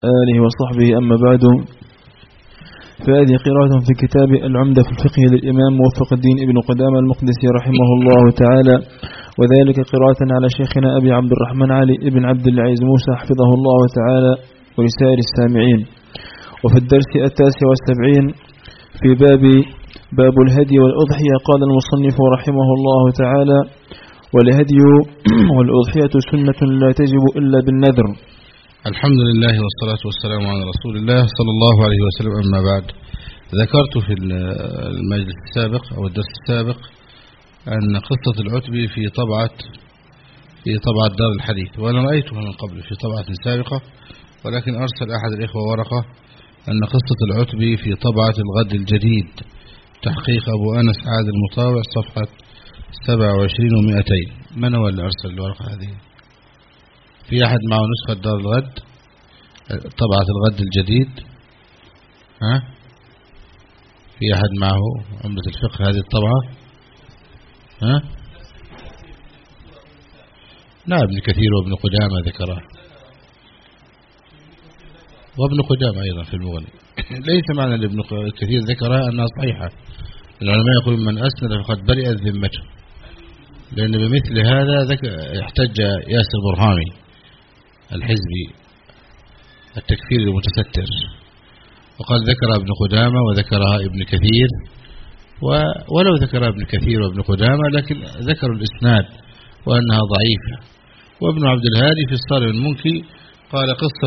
آله وصحبه أما بعد، فهذه قراءة في كتاب العمدة في الفقه للإمام موفق الدين ابن قدامة المقدسي رحمه الله تعالى، وذلك قراءة على شيخنا أبي عبد الرحمن علي ابن عبد العزيز موسى حفظه الله تعالى ولسائر السامعين. وفي الدرس 79 في باب الهدي والأضحية قال المصنف رحمه الله تعالى: والهدي والأضحية سنة لا تجب إلا بالنذر. الحمد لله والصلاة والسلام على رسول الله صلى الله عليه وسلم. أما بعد، ذكرت في المجلس السابق أو الدرس السابق أن قصة العتبي في طبعة دار الحديث، وأنا رأيتها من قبل في طبعة سابقة، ولكن أرسل أحد الإخوة ورقة أن قصة العتبي في طبعة الغد الجديد تحقيق أبو أنس عاد المطاوع صفحة 27 و200. من هو اللي أرسل الورقة هذه؟ في أحد معه نسخة دار الغد طبعة الغد الجديد؟ في أحد معه عمدة الفقه هذه الطبعة؟ نعم، ابن كثير وابن قدامة ذكرها، وابن قدامة أيضا في المغني. ليس معنى ابن كثير ذكرها أنها صحيحة. العلماء يقولون من أسند فقد برئت ذمته، لأن بمثل هذا احتج ياسر برهامي الحزبي التكفير المتستر، وقال ذكرها ابن قدامة وذكرها ابن كثير، ولو ذكرها ابن كثير وابن قدامة لكن ذكروا الإسناد وأنها ضعيفة. وابن عبد الهادي في الصارم المنكي قال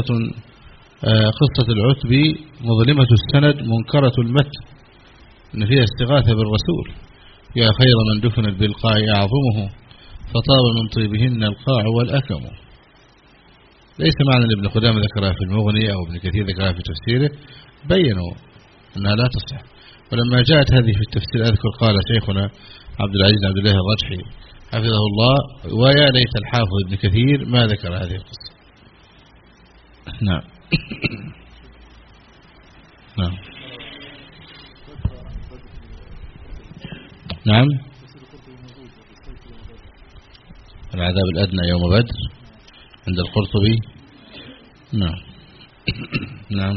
قصة العتبي مظلمة السند منكرة المتن، إن فيها استغاثة بالرسول: يا خير من دفنت بالقاع أعظمه، فطاب من طيبهن القاع والأكم. ليس معنى ابن قدامة ذكرها في المغني أو ابن كثير ذكرها في تفسيره، بيّنوا أنها لا تصح. ولما جاءت هذه في التفسير أذكر قال شيخنا عبد العزيز عبد الله الرجحي حفظه الله: ويا ليت الحافظ ابن كثير ما ذكر هذه القصة. نعم. نعم نعم. العذاب الأدنى يوم بدر عند القرطبي. نعم. نعم.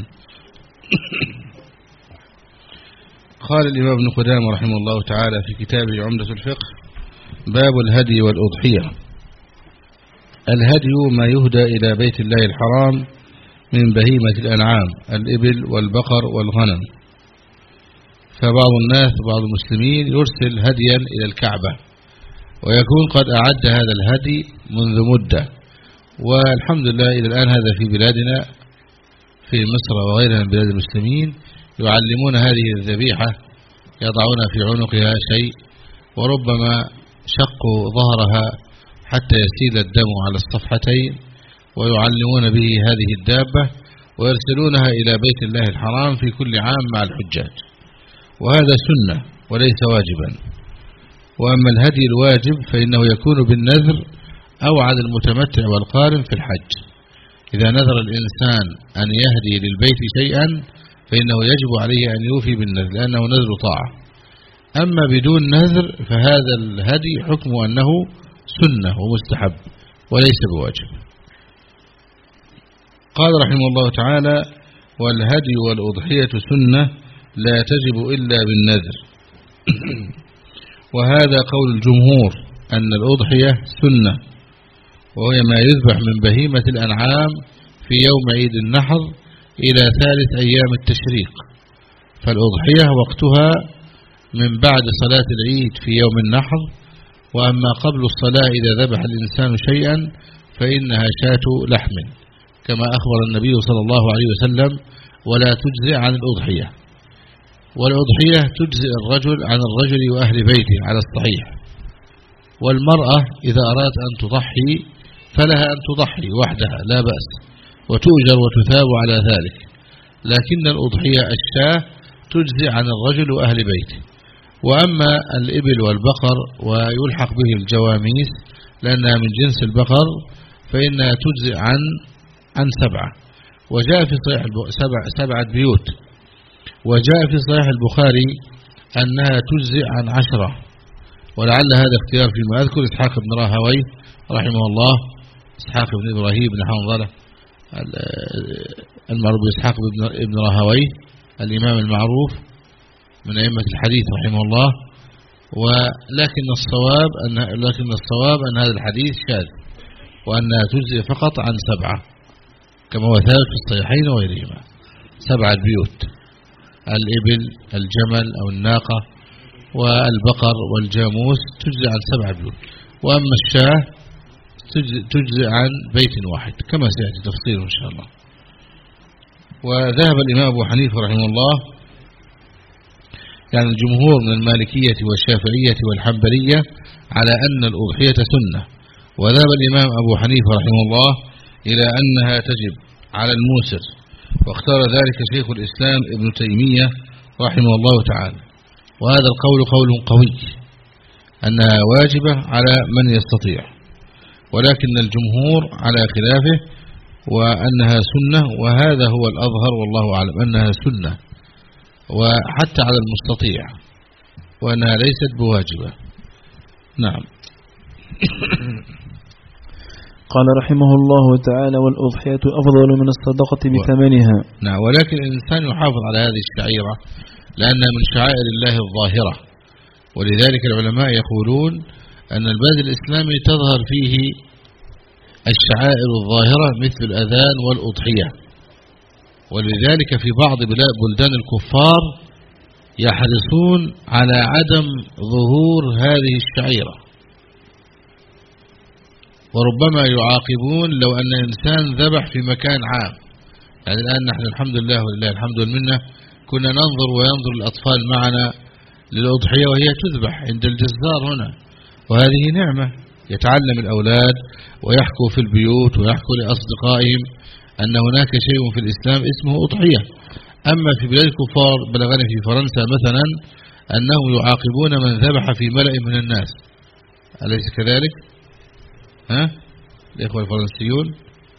قال الإمام ابن قدامة رحمه الله تعالى في كتابه عمدة الفقه: باب الهدي والأضحية. الهدي ما يهدى إلى بيت الله الحرام من بهيمة الأنعام، الإبل والبقر والغنم. فبعض الناس بعض المسلمين يرسل هديا إلى الكعبة، ويكون قد أعد هذا الهدي منذ مدة، والحمد لله إلى الآن هذا في بلادنا في مصر وغيرها من بلاد المسلمين يعلمون هذه الذبيحة، يضعون في عنقها شيء وربما شقوا ظهرها حتى يسيل الدم على الصفحتين، ويعلمون به هذه الدابة ويرسلونها إلى بيت الله الحرام في كل عام مع الحجاج، وهذا سنة وليس واجبا. وأما الهدي الواجب فإنه يكون بالنذر أو على المتمتع والقارن في الحج. إذا نذر الإنسان أن يهدي للبيت شيئا فإنه يجب عليه أن يوفي بالنذر، لأنه نذر طاعة. أما بدون نذر فهذا الهدي حكم أنه سنة ومستحب وليس بواجب. قال رحمه الله تعالى: والهدي والأضحية سنة لا تجب إلا بالنذر. وهذا قول الجمهور أن الأضحية سنة، وهي ما يذبح من بهيمة الأنعام في يوم عيد النحر إلى 3 أيام التشريق. فالأضحية وقتها من بعد صلاة العيد في يوم النحر، وأما قبل الصلاة إذا ذبح الإنسان شيئا فإنها شاة لحم، كما أخبر النبي صلى الله عليه وسلم: ولا تجزئ عن الأضحية. والأضحية تجزئ الرجل عن الرجل وأهل بيته على الصحيح، والمرأة إذا أرادت أن تضحي فلها أن تضحي وحدها لا بأس، وتؤجر وتثاب على ذلك. لكن الأضحية الشاة تجزئ عن الرجل وأهل بيته. وأما الإبل والبقر ويلحق به الجواميس لأنها من جنس البقر فإنها تجزئ عن 7. وجاء في صحيح 7 بيوت. وجاء في صحيح البخاري أنها تجزئ عن 10، ولعل هذا اختيار فيما أذكر إسحاق بن راهويه رحمه الله، إسحاق بن إبراهيم بن حنظلة المعروف بإسحاق بن راهويه الإمام المعروف من أئمة الحديث رحمه الله. ولكن الصواب أن هذا الحديث شاذ، وأنها تجزئ فقط عن 7 كما هو ثابت في الصحيحين وغيرهما. 7 بيوت: الإبل، الجمل أو الناقة، والبقر والجاموس تجزئ عن 7 بيوت. وأما الشاة تجزئ عن بيت واحد كما سيأتي تفصيله إن شاء الله. وذهب الإمام أبو حنيفة رحمه الله، يعني الجمهور من المالكية والشافعية والحنبلية، على أن الأضحية سنة. وذهب الإمام أبو حنيفة رحمه الله إلى أنها تجب على الموسر، واختار ذلك شيخ الإسلام ابن تيمية رحمه الله تعالى. وهذا القول قول قوي أنها واجبة على من يستطيع، ولكن الجمهور على خلافه وأنها سنة، وهذا هو الأظهر والله أعلم أنها سنة وحتى على المستطيع، وأنها ليست بواجبة. نعم. قال رحمه الله تعالى: والأضحية أفضل من الصدقة بثمنها. نعم، ولكن الإنسان يحافظ على هذه الشعيرة لأنها من شعائر الله الظاهرة، ولذلك العلماء يقولون أن البلد الإسلامي تظهر فيه الشعائر الظاهرة مثل الأذان والأضحية، ولذلك في بعض بلدان الكفار يحرصون على عدم ظهور هذه الشعيرة، وربما يعاقبون لو أن إنسان ذبح في مكان عام. يعني الآن نحن الحمد لله ولله الحمد والمنة كنا ننظر وينظر الأطفال معنا للأضحية وهي تذبح عند الجزار هنا، وهذه نعمة. يتعلم الأولاد ويحكوا في البيوت ويحكوا لأصدقائهم أن هناك شيء في الإسلام اسمه أضحية. أما في بلاد الكفار، بلغنا في فرنسا مثلا أنهم يعاقبون من ذبح في ملأ من الناس، أليس كذلك؟ الإخوة الفرنسيون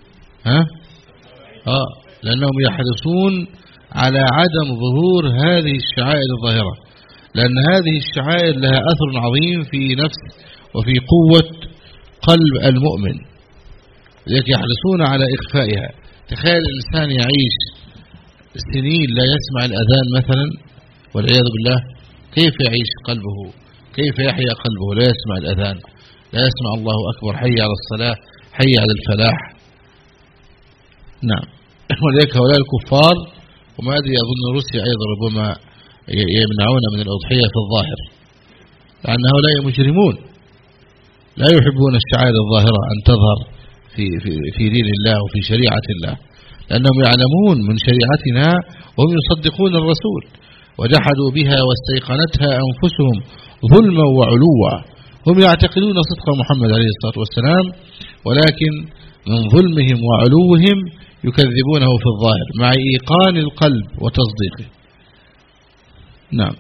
لأنهم يحرصون على عدم ظهور هذه الشعائر الظاهرة، لأن هذه الشعائر لها أثر عظيم في نفس وفي قوة قلب المؤمن، لذلك يحرصون على إخفائها. تخيل الإنسان يعيش سنين لا يسمع الأذان مثلا والعياذ بالله، كيف يعيش قلبه؟ كيف يحيا قلبه لا يسمع الأذان، لا يسمع الله أكبر، حي على الصلاة، حي على الفلاح؟ نعم. ولذلك هؤلاء الكفار، وما أدري أظن روسيا أيضا ربما يمنعون من الأضحية في الظاهر، لأن هؤلاء مجرمون لا يحبون الشعائر الظاهرة أن تظهر في دين الله وفي شريعة الله، لأنهم يعلمون من شريعتنا وهم يصدقون الرسول، وجحدوا بها واستيقنتها أنفسهم ظلما وعلوا. هم يعتقدون صدق محمد عليه الصلاة والسلام، ولكن من ظلمهم وعلوهم يكذبونه في الظاهر مع إيقان القلب وتصديقه. نعم.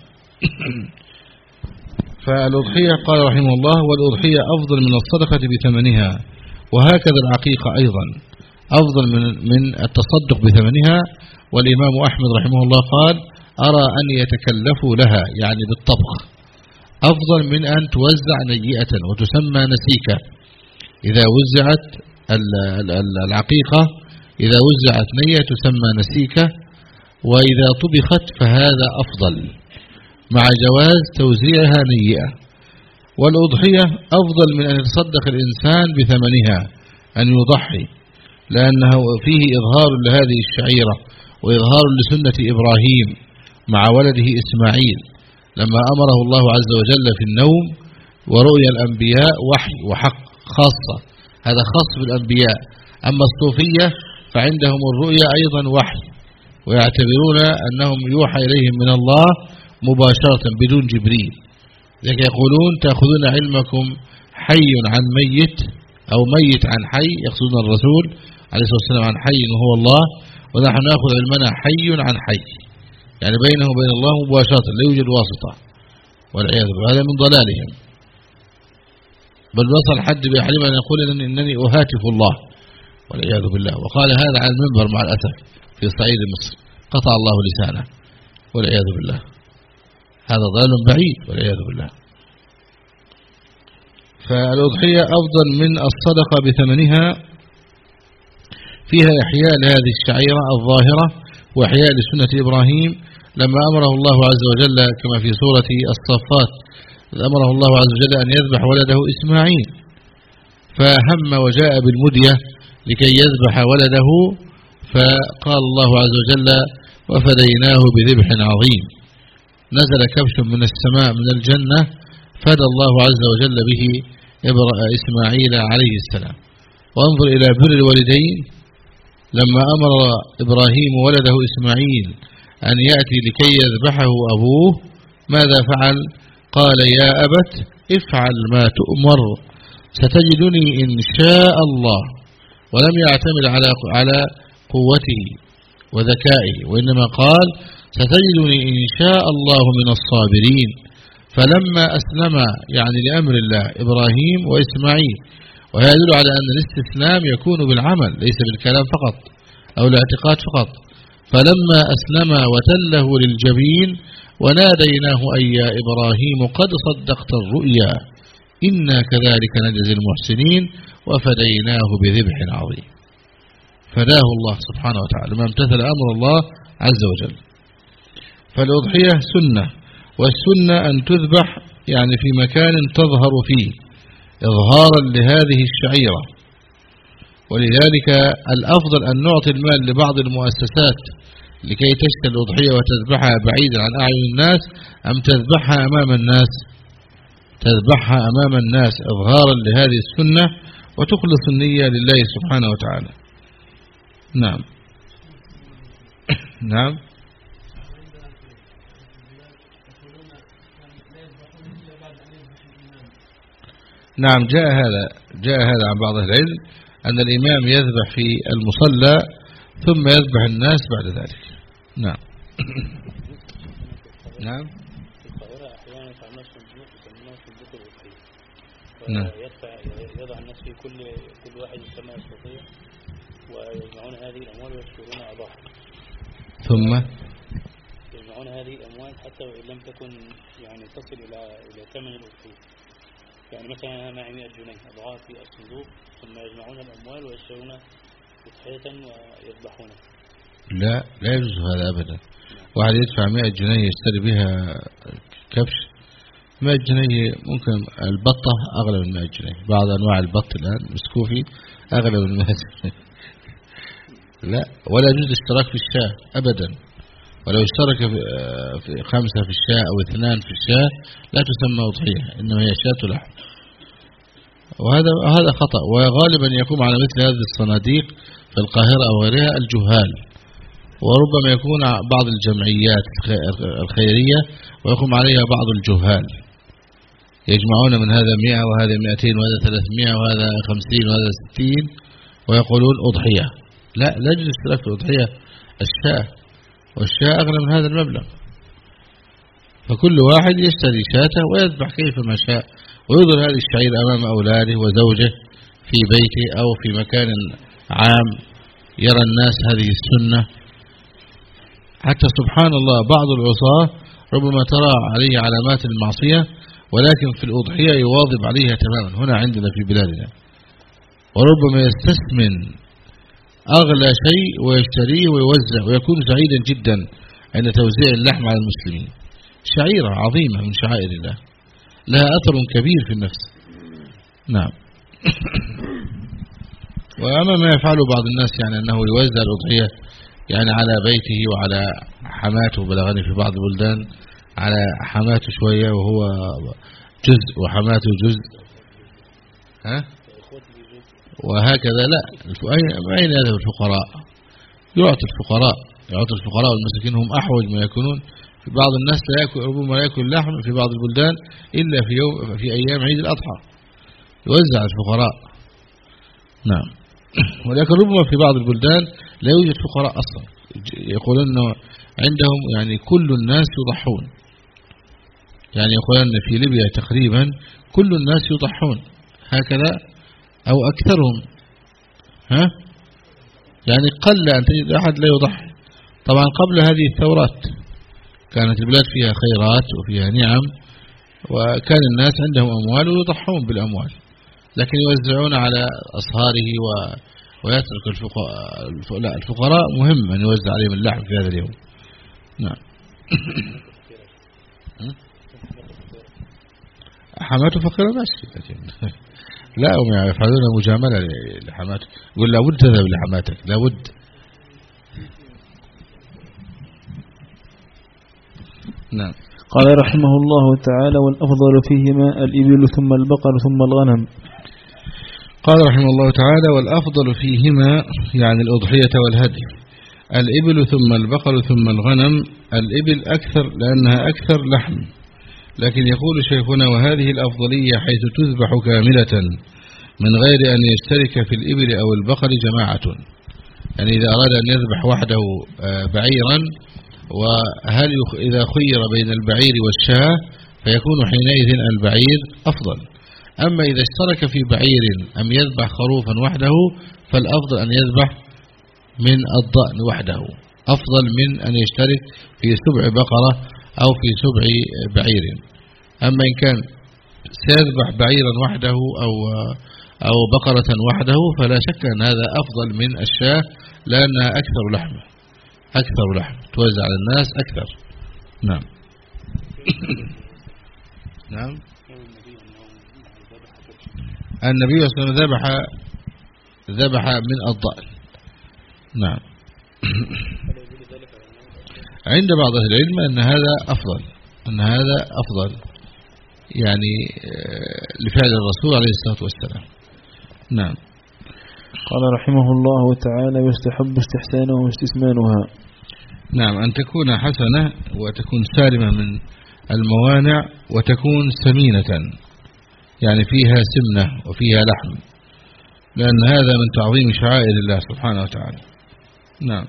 فالأضحية قال رحمه الله: والأضحية أفضل من الصدقة بثمنها، وهكذا العقيقة أيضا أفضل من التصدق بثمنها. والإمام أحمد رحمه الله قال: أرى أن يتكلفوا لها، يعني بالطبخ، أفضل من أن توزع نيئة وتسمى نسيكة. إذا وزعت العقيقة إذا وزعت نية تسمى نسيكة، وإذا طبخت فهذا أفضل مع جواز توزيعها نيئة. والأضحية أفضل من أن يتصدق الإنسان بثمنها، أن يضحي، لأنه فيه إظهار لهذه الشعيرة وإظهار لسنة إبراهيم مع ولده إسماعيل لما أمره الله عز وجل في النوم، ورؤيا الأنبياء وحي وحق خاصة، هذا خاص بالأنبياء. أما الصوفية فعندهم الرؤيا أيضا وحي، ويعتبرون أنهم يوحى إليهم من الله مباشرة بدون جبريل، لذلك يقولون: تأخذون علمكم حي عن ميت أو ميت عن حي، يقصدون الرسول عليه الصلاة والسلام عن حي وهو الله، ونحن نأخذ علمنا حي عن حي، يعني بينه وبين الله مباشرة لا يوجد واسطة، والعياذ بالله. هذا من ضلالهم، بل وصل حد بأحدهم أن يقول إنني أهاتف الله، والعياذ بالله، وقال هذا على المنبر مع الأسف في صعيد مصر، قطع الله لسانه، والعياذ بالله. هذا ضلال بعيد والعياذ بالله. فالأضحية أفضل من الصدقة بثمنها فيها إحياء لهذه الشعيرة الظاهرة وإحياء لسنة إبراهيم لما أمره الله عز وجل كما في سورة الصفات، أمره الله عز وجل أن يذبح ولده إسماعيل، فهم وجاء بالمدية لكي يذبح ولده، فقال الله عز وجل وفديناه بذبح عظيم. نزل كبش من السماء من الجنة فدى الله عز وجل به إسماعيل عليه السلام. وانظر إلى بر الوالدين لما أمر إبراهيم ولده إسماعيل أن يأتي لكي يذبحه أبوه، ماذا فعل؟ قال يا أبت افعل ما تؤمر ستجدني إن شاء الله، ولم يعتمد على قوته وذكائه، وإنما قال ستجدني إن شاء الله من الصابرين. فلما أسلم يعني لأمر الله إبراهيم وإسماعيل، وهذا يدل على أن الاستسلام يكون بالعمل ليس بالكلام فقط أو الاعتقاد فقط. فلما أسلم وتله للجبين وناديناه أي يا إبراهيم قد صدقت الرؤيا إنا كذلك نجزي المحسنين وفديناه بذبح عظيم. فداه الله سبحانه وتعالى ما امتثل أمر الله عز وجل. فالأضحية سنة، والسنة أن تذبح يعني في مكان تظهر فيه إظهارا لهذه الشعيرة. ولذلك الأفضل أن نعطي المال لبعض المؤسسات لكي تشتري الأضحية وتذبحها بعيدا عن أعين الناس، أم تذبحها أمام الناس؟ تذبحها أمام الناس إظهارا لهذه السنة وتخلص النية لله سبحانه وتعالى. نعم. نعم. نعم جاء هذا عن بعض العلم أن الإمام يذبح في المصلى ثم يذبح الناس بعد ذلك. نعم. نعم. نعم. يضع الناس في كل واحد كما يستطيع ويجمعون هذه الأموال ويشكرون أضاحي، ثم يجمعون هذه الأموال حتى وإن لم تكن يعني تصل إلى ثمن الأضحية. يعني مثلا أنا معي 100 جنيه أضعها في الصندوق ثم يجمعون الأموال ويشترون أضحية ويذبحونها. لا يجوز هذا أبدا. واحد يدفع 100 جنيه يشتري بها كبش. 100 جنيه ممكن البطة أغلى من 100 جنيه، بعض أنواع البط الآن مسكوفي أغلى من 100 جنيه. لا، ولا يجوز الاشتراك في الشاة أبدا. ولو اشترك في 5 في الشاة أو 2 في الشاة لا تسمى أضحية، إنما هي شاة لحم. وهذا خطأ. وغالبا يقوم على مثل هذه الصناديق في القاهرة أو غيرها الجهال، وربما يكون بعض الجمعيات الخيرية ويقوم عليها بعض الجهال، يجمعون من هذا 100 وهذا 200 وهذا 300 وهذا 50 وهذا 60 ويقولون أضحية. لا يجوز الاشتراك في الأضحية الشاة، والشاة أغلى من هذا المبلغ. فكل واحد يشتري شاته ويذبح كيفما شاء، ويظهر هذه الشعير أمام أولاده وزوجه في بيته أو في مكان عام يرى الناس هذه السنة. حتى سبحان الله بعض العصاة ربما ترى عليه علامات المعصية ولكن في الأضحية يواظب عليها تماما هنا عندنا في بلادنا، وربما يستثمن أغلى شيء ويشتريه ويوزع ويكون سعيدا جدا عند توزيع اللحم على المسلمين. شعيرة عظيمة من شعائر الله لها أثر كبير في النفس. نعم. وأما ما يفعله بعض الناس يعني أنه يوزع الأضحية يعني على بيته وعلى حماته، بلغني في بعض البلدان على حماته شوية وهو جزء وحماته جزء، وهكذا. لا، أين هذا الفقراء؟ يعطي الفقراء والمساكين، هم أحوج ما يكونون. في بعض الناس لا يأكل، ربما لا يأكل لحم في بعض البلدان إلا في أيام عيد الأضحى، يوزع الفقراء. نعم. ولكن ربما في بعض البلدان لا يوجد فقراء أصلا، يقولون أنه عندهم يعني كل الناس يضحون، يعني يقولون أن في ليبيا تقريبا كل الناس يضحون هكذا أو أكثرهم، يعني قل أن تجد أحد لا يضحي. طبعا قبل هذه الثورات كانت البلاد فيها خيرات وفيها نعم، وكان الناس عندهم أموال ويضحون بالأموال، لكن يوزعون على أصهاره ويترك الفقراء مهم أن يوزع عليهم اللحم في هذا اليوم. نعم. حماته فقيرة ماشي، لكن لا هم يفعلون مجاملة لحماته، يقول لابد تذهب لحماتك لابد. نعم. قال رحمه الله تعالى: والأفضل فيهما الإبل ثم البقر ثم الغنم. قال رحمه الله تعالى: والأفضل فيهما يعني الأضحية والهدي الإبل ثم البقر ثم الغنم. الإبل أكثر لأنها أكثر لحم، لكن يقول شيخنا: وهذه الأفضلية حيث تذبح كاملة من غير أن يشترك في الإبل أو البقر جماعة. يعني إذا أراد أن يذبح وحده بعيرا، وهل إذا خير بين البعير والشاة فيكون حينئذ البعير أفضل. أما إذا اشترك في بعير أم يذبح خروفا وحده فالأفضل أن يذبح من الضأن وحده، أفضل من أن يشترك في سبع بقرة أو في سبع بعير. أما إن كان سيذبح بعيرا وحده أو بقرة وحده فلا شك أن هذا أفضل من الشاة، لأنها أكثر لحم توزع على الناس أكثر. نعم. نعم. النبي صلى الله عليه وسلم ذبح من الضأن. نعم. عند بعض أهل العلم أن هذا أفضل يعني لفعل الرسول عليه الصلاة والسلام. نعم. قال رحمه الله تعالى: يستحب استحسانه واستثمانها. نعم، أن تكون حسنة وتكون سالمة من الموانع وتكون سمينة، يعني فيها سمنة وفيها لحم، لأن هذا من تعظيم شعائر الله سبحانه وتعالى. نعم.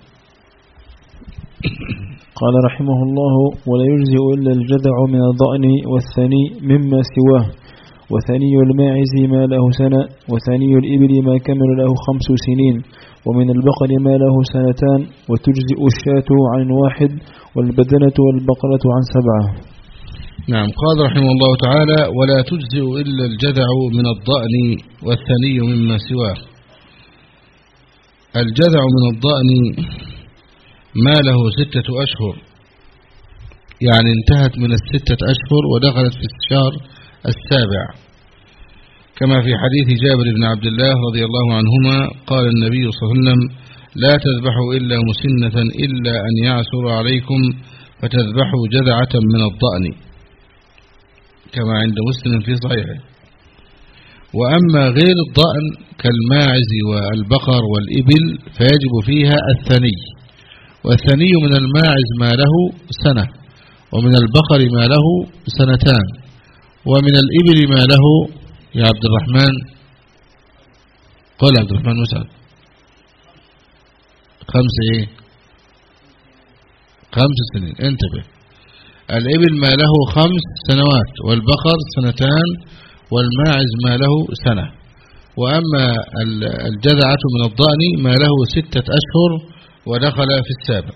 قال رحمه الله: ولا يجزئ إلا الجذع من الضأن والثني مما سواه، وثني الماعز ما له سنة، وثني الإبل ما كمل له 5 سنين، ومن البقر ما له 2 سنين، وتجزئ الشاة عن 1، والبدنة والبقرة عن 7. نعم. قال رحمه الله تعالى: ولا تجزئ إلا الجذع من الضأن والثني مما سواه. الجذع من الضأن ما له 6 أشهر، يعني انتهت من 6 أشهر ودخلت في الشهر 7، كما في حديث جابر بن عبد الله رضي الله عنهما قال النبي صلى الله عليه وسلم: لا تذبحوا إلا مسنة إلا أن يعسر عليكم فتذبحوا جذعة من الضأن، كما عند مسلم في صحيحه. وأما غير الضأن كالماعز والبقر والإبل فيجب فيها الثني، والثني من الماعز ما له 1 سنة، ومن البقر ما له 2 سنين، ومن الإبل ما له يا عبد الرحمن، قال عبد الرحمن مسعد 5 سنين. انتبه، الإبل ما له 5 سنوات، والبقر 2 سنين، والماعز ما له 1 سنة. وأما الجذعة من الضأن ما له 6 أشهر ودخل في 7.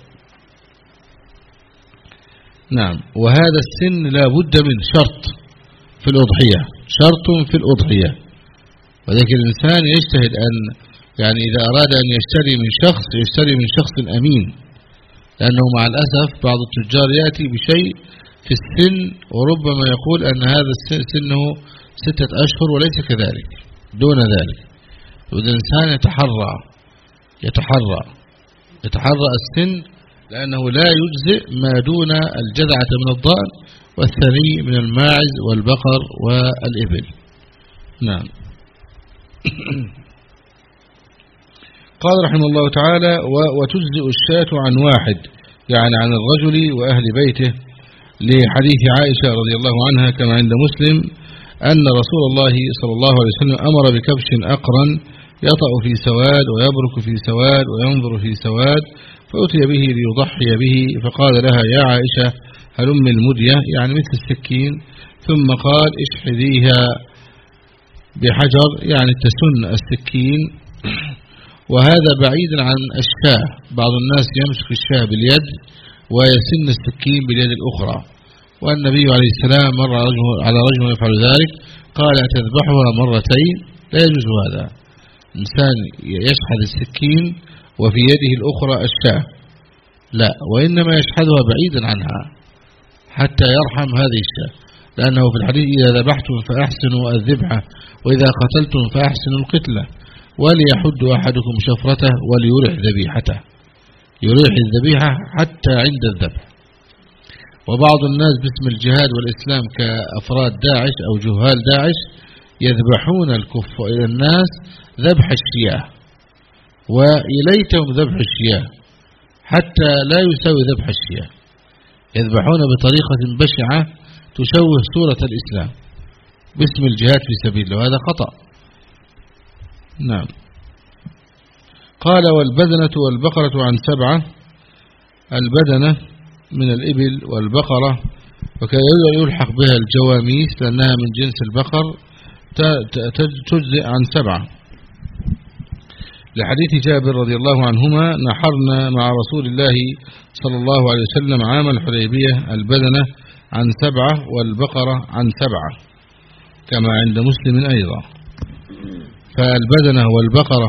نعم. وهذا السن لا بد من شرط في الأضحية، وذلك الإنسان يجتهد أن يعني إذا أراد أن يشتري من شخص أمين، لأنه مع الأسف بعض التجار يأتي بشيء في السن وربما يقول أن هذا سنه 6 أشهر وليس كذلك، دون ذلك. والإنسان يتحرى السن، لأنه لا يجزئ ما دون الجذعة من الضأن والثني من الماعز والبقر والإبل. نعم. قال رحمه الله تعالى: وتجزئ الشاة عن 1، يعني عن الرجل وأهل بيته، لحديث عائشة رضي الله عنها كما عند مسلم أن رسول الله صلى الله عليه وسلم أمر بكبش أقرن يطأ في سواد ويبرك في سواد وينظر في سواد، فأتي به ليضحي به، فقال لها: يا عائشة هلم المدية، يعني مثل السكين، ثم قال: اشحذيها بحجر، يعني تسن السكين. وهذا بعيد عن الشاة، بعض الناس يمسك الشاة باليد ويسن السكين باليد الأخرى، والنبي عليه السلام مر على رجل يفعل ذلك قال: أتذبحها 2 مرتين؟ لا يجوز هذا، إنسان يشحذ السكين وفي يده الأخرى الشاة، لا، وإنما يشحذها بعيدا عنها حتى يرحم هذه الشاة، لأنه في الحديث إذا ذبحتم فأحسنوا الذبحة وإذا قتلتم فأحسنوا القتلة، وليحد أحدكم شفرته وليرح ذبيحته، يريح الذبيحة حتى عند الذبح. وبعض الناس باسم الجهاد والإسلام كأفراد داعش أو جهال داعش يذبحون إلى الناس ذبح الشياه، وإليتهم ذبح الشياه حتى لا يساوي ذبح الشياه، يذبحون بطريقة بشعة تشوه صورة الإسلام باسم الجهاد في سبيل الله، وهذا خطأ. نعم. قال والبدنة والبقرة عن 7، البدنة من الإبل والبقرة، وكان يلحق بها الجواميس لأنها من جنس البقر، تجزئ عن 7، لحديث جابر رضي الله عنهما: نحرنا مع رسول الله صلى الله عليه وسلم عام الحديبية البدنة عن 7 والبقرة عن 7، كما عند مسلم أيضا. فالبدنة والبقرة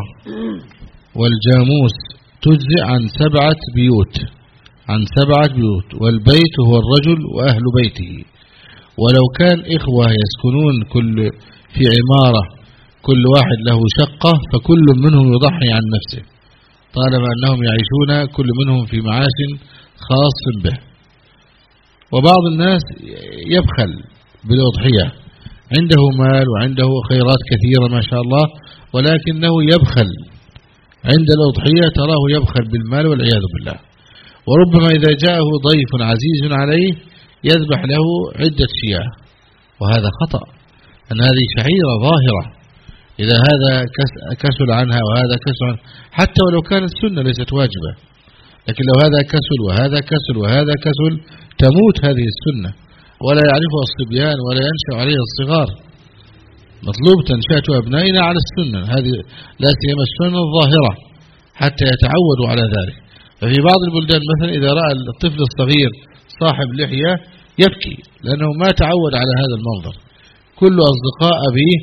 والجاموس تجزئ عن 7 بيوت، عن 7 بيوت، والبيت هو الرجل وأهل بيته. ولو كان إخوة يسكنون في عمارة كل واحد له شقة، فكل منهم يضحي عن نفسه طالما أنهم يعيشون كل منهم في معاش خاص به. وبعض الناس يبخل بالأضحية، عنده مال وعنده خيرات كثيرة ما شاء الله، ولكنه يبخل عند الأضحية، تراه يبخل بالمال والعياذ بالله. وربما إذا جاءه ضيف عزيز عليه يذبح له عدة شياه، وهذا خطأ، أن هذه شعيرة ظاهرة، إذا هذا كسل عنها وهذا كسل عنها، حتى ولو كانت سنة ليست واجبة، لكن لو هذا كسل وهذا كسل وهذا كسل تموت هذه السنة ولا يعرفها الصبيان ولا ينشأ عليها الصغار. مطلوب تنشأة أبنائنا على السنة هذه، لا سيما السنة الظاهرة، حتى يتعودوا على ذلك. ففي بعض البلدان مثلا إذا رأى الطفل الصغير صاحب لحية يبكي، لأنه ما تعود على هذا المنظر. كل أصدقاء أبيه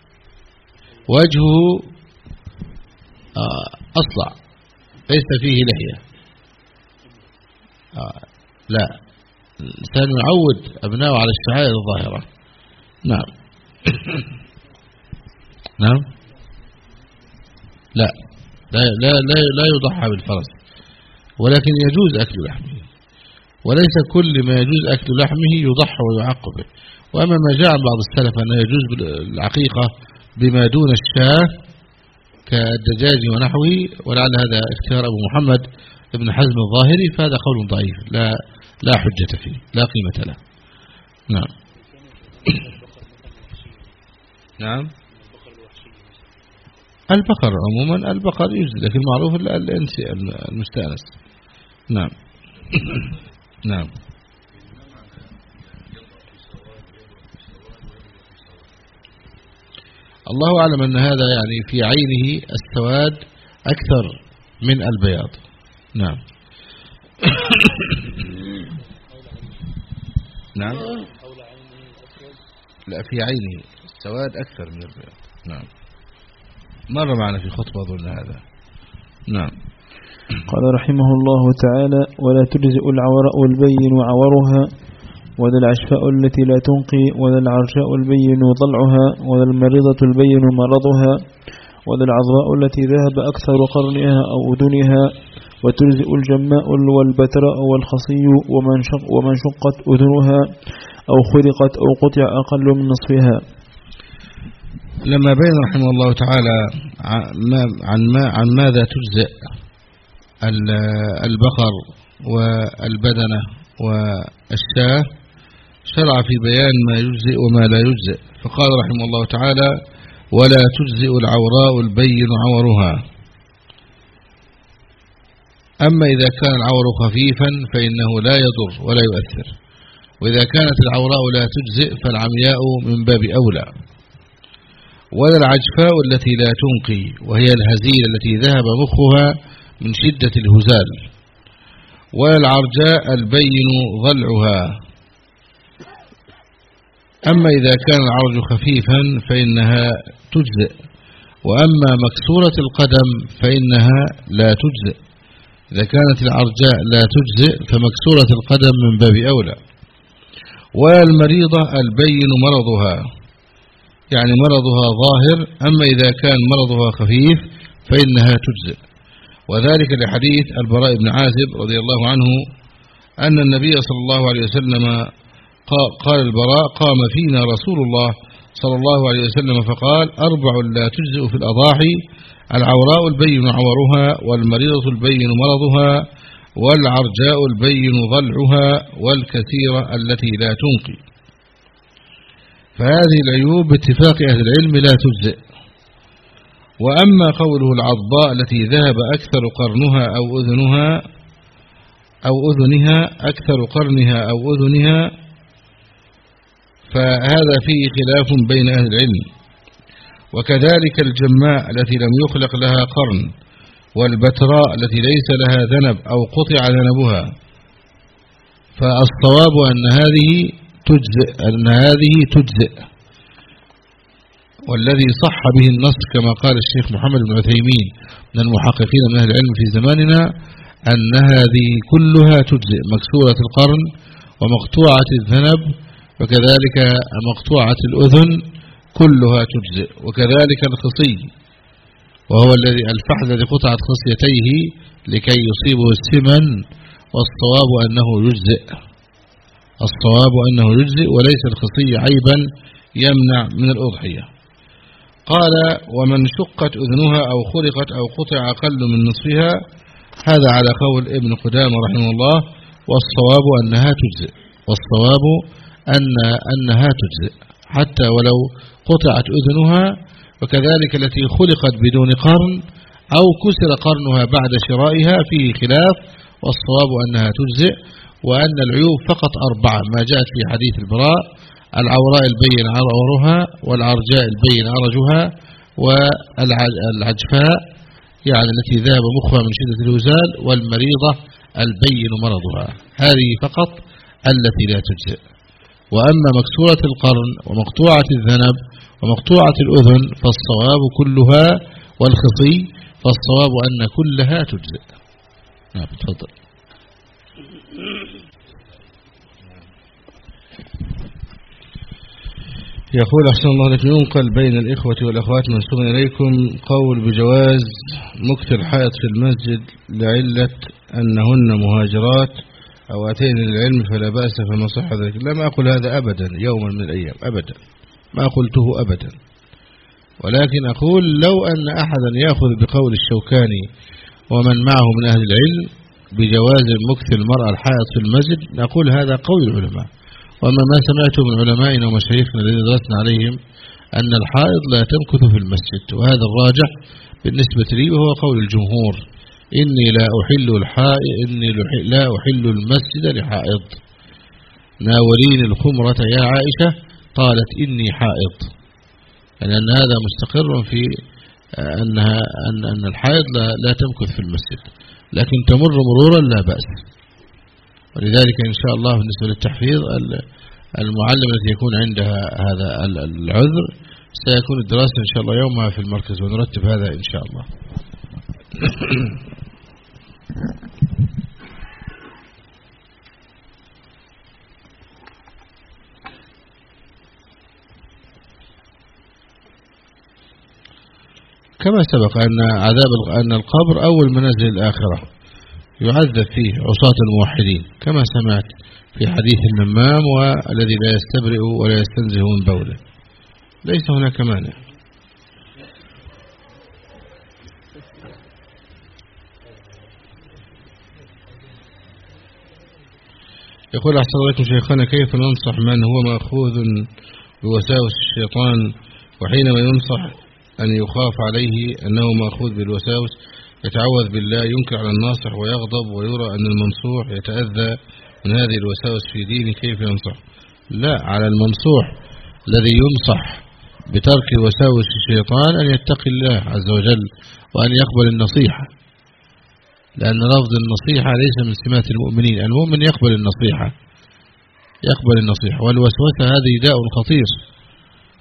وجهه أصلع ليس فيه لحية، لا، الإنسان يعود أبنائه على الشعائر الظاهرة. نعم. نعم. لا لا لا لا, لا يضحى بالفرس، ولكن يجوز أكل لحمه، وليس كل ما يجوز أكل لحمه يضحى ويعاقب به. وأما ما جاء عن بعض السلف أنه يجوز بالعقيقة بما دون الشاة كالدجاج ونحوه، ولعل هذا اختيار أبو محمد ابن حزم الظاهري، فهذا قول ضعيف لا حجة فيه، لا قيمة له. نعم. نعم. البقر عموما، البقر يجزي، لكن معروف الأنسي المستأنس. نعم. نعم. الله أعلم أن هذا يعني في عينه السواد أكثر من البياض. نعم. نعم. لا، في عينه السواد أكثر من البياض. نعم، مر معنا في خطبة أظن هذا. نعم. قال رحمه الله تعالى: ولا تجزئ العوراء البين عورها، ولا العشفاء التي لا تنقي، ولا العرجاء البين ضلعها، ولا المريضة البين مرضها، ولا العظراء التي ذهب أكثر قرنها أو أذنها، وتجزئ الجماء والبتراء والخصي ومن شقت أذنها أو خرقت أو قطع أقل من نصفها. لما بين رحمه الله تعالى عن ماذا تجزئ البقر والبدنة والشاة، شرع في بيان ما يجزئ وما لا يجزئ، فقال رحمه الله تعالى: ولا تجزئ العوراء البين عورها. أما إذا كان العور خفيفا فإنه لا يضر ولا يؤثر، وإذا كانت العوراء لا تجزئ فالعمياء من باب أولى. ولا العجفاء التي لا تنقي، وهي الهزيل التي ذهب مخها من شدة الهزال. ولا العرجاء البين ضلعها. أما إذا كان العرج خفيفا فإنها تجزئ، وأما مكسورة القدم فإنها لا تجزئ. إذا كانت العرجاء لا تجزئ فمكسورة القدم من باب أولى. والمريضة البين مرضها، يعني مرضها ظاهر، أما إذا كان مرضها خفيف فإنها تجزئ. وذلك لحديث البراء بن عازب رضي الله عنه أن النبي صلى الله عليه وسلم قال البراء: قام فينا رسول الله صلى الله عليه وسلم فقال: 4 لا تجزئ في الأضاحي: العوراء البين عورها، والمريضة البين مرضها، والعرجاء البين ضلعها، والكثيرة التي لا تنقي. فهذه العيوب باتفاق أهل العلم لا تجزئ. وأما قوله العضباء التي ذهب أكثر قرنها أو أذنها أكثر قرنها أو أذنها، فهذا فيه خلاف بين أهل العلم. وكذلك الجماء التي لم يخلق لها قرن، والبتراء التي ليس لها ذنب أو قطع ذنبها، فالصواب أن هذه تجزئ. والذي صح به النص كما قال الشيخ محمد بن عثيمين من المحققين من أهل العلم في زماننا أن هذه كلها تجزئ: مكسورة القرن، ومقطوعة الذنب، وكذلك مقطوعة الأذن، كلها تجزئ. وكذلك الخصي، وهو الفحل الذي قطعت خصيتيه لكي يصيبه السمن، والصواب أنه يجزئ، وليس الخصي عيبا يمنع من الأضحية. قال: ومن شقت أذنها أو خرقت أو قطع أقل من نصفها، هذا على قول ابن قدامة رحمه الله، والصواب أنها تجزئ حتى ولو قطعت أذنها. وكذلك التي خلقت بدون قرن أو كسر قرنها بعد شرائها فيه خلاف، والصواب أنها تجزئ. وأن العيوب فقط 4 ما جاءت في حديث البراء: العوراء البين عورها، والعرجاء البين عرجها، والعجفاء يعني التي ذهب مخها من شدة الوزال، والمريضة البين مرضها. هذه فقط التي لا تجزئ. وأما مكسورة القرن ومقطوعة الذنب ومقطوعة الأذن فالصواب كلها، والخصي فالصواب أن كلها تجزئ. نعم، تفضل. يقول: أحسن الله لك، ينقل بين الإخوة والأخوات منسوبا إليكم قول بجواز مكث الحائض في المسجد لعلة أنهن مهاجرات أو أتين للعلم فلا بأس، فما صح ذلك؟ لم أقل هذا أبدا يوما من الأيام، أبدا ما قلته أبدا. ولكن أقول لو أن أحدا يأخذ بقول الشوكاني ومن معه من أهل العلم بجواز مكث المرأة الحائض في المسجد، نقول هذا قول العلماء. وما سمعته من علمائنا ومشايخنا الذين درسنا عليهم أن الحائض لا تمكث في المسجد، وهذا الراجح بالنسبة لي، وهو قول الجمهور: إني لا أحل المسجد لحائض. ناولين الخمرة يا عائشة، قالت إني حائض، يعني أن هذا مستقر في أن الحائض لا تمكث في المسجد، لكن تمر مرورا لا بأس. ولذلك إن شاء الله بالنسبة للتحفيظ المعلم التي يكون عندها هذا العذر سيكون الدراسة إن شاء الله يومها في المركز، ونرتب هذا إن شاء الله. كما سبق أن القبر أول منازل الآخرة يعذب فيه عصاة الموحدين، كما سمعت في حديث النمام والذي لا يستبرئ ولا يستنزه من بوله. ليس هناك مانع. يقول: أحسن الله لكم شيخنا، كيف ننصح من هو مأخوذ بوساوس الشيطان، وحينما ينصح أن يخاف عليه أنه مأخوذ بالوساوس يتعوذ بالله، ينكر على الناصح ويغضب ويرى أن المنصوح يتأذى من هذه الوساوس في دينه، كيف ينصح؟ لا، على المنصوح الذي ينصح بترك وساوس الشيطان أن يتقي الله عز وجل وأن يقبل النصيحة، لأن لفظ النصيحة ليس من سمات المؤمنين. المؤمن يقبل النصيحة، والوسوسة هذه داء خطير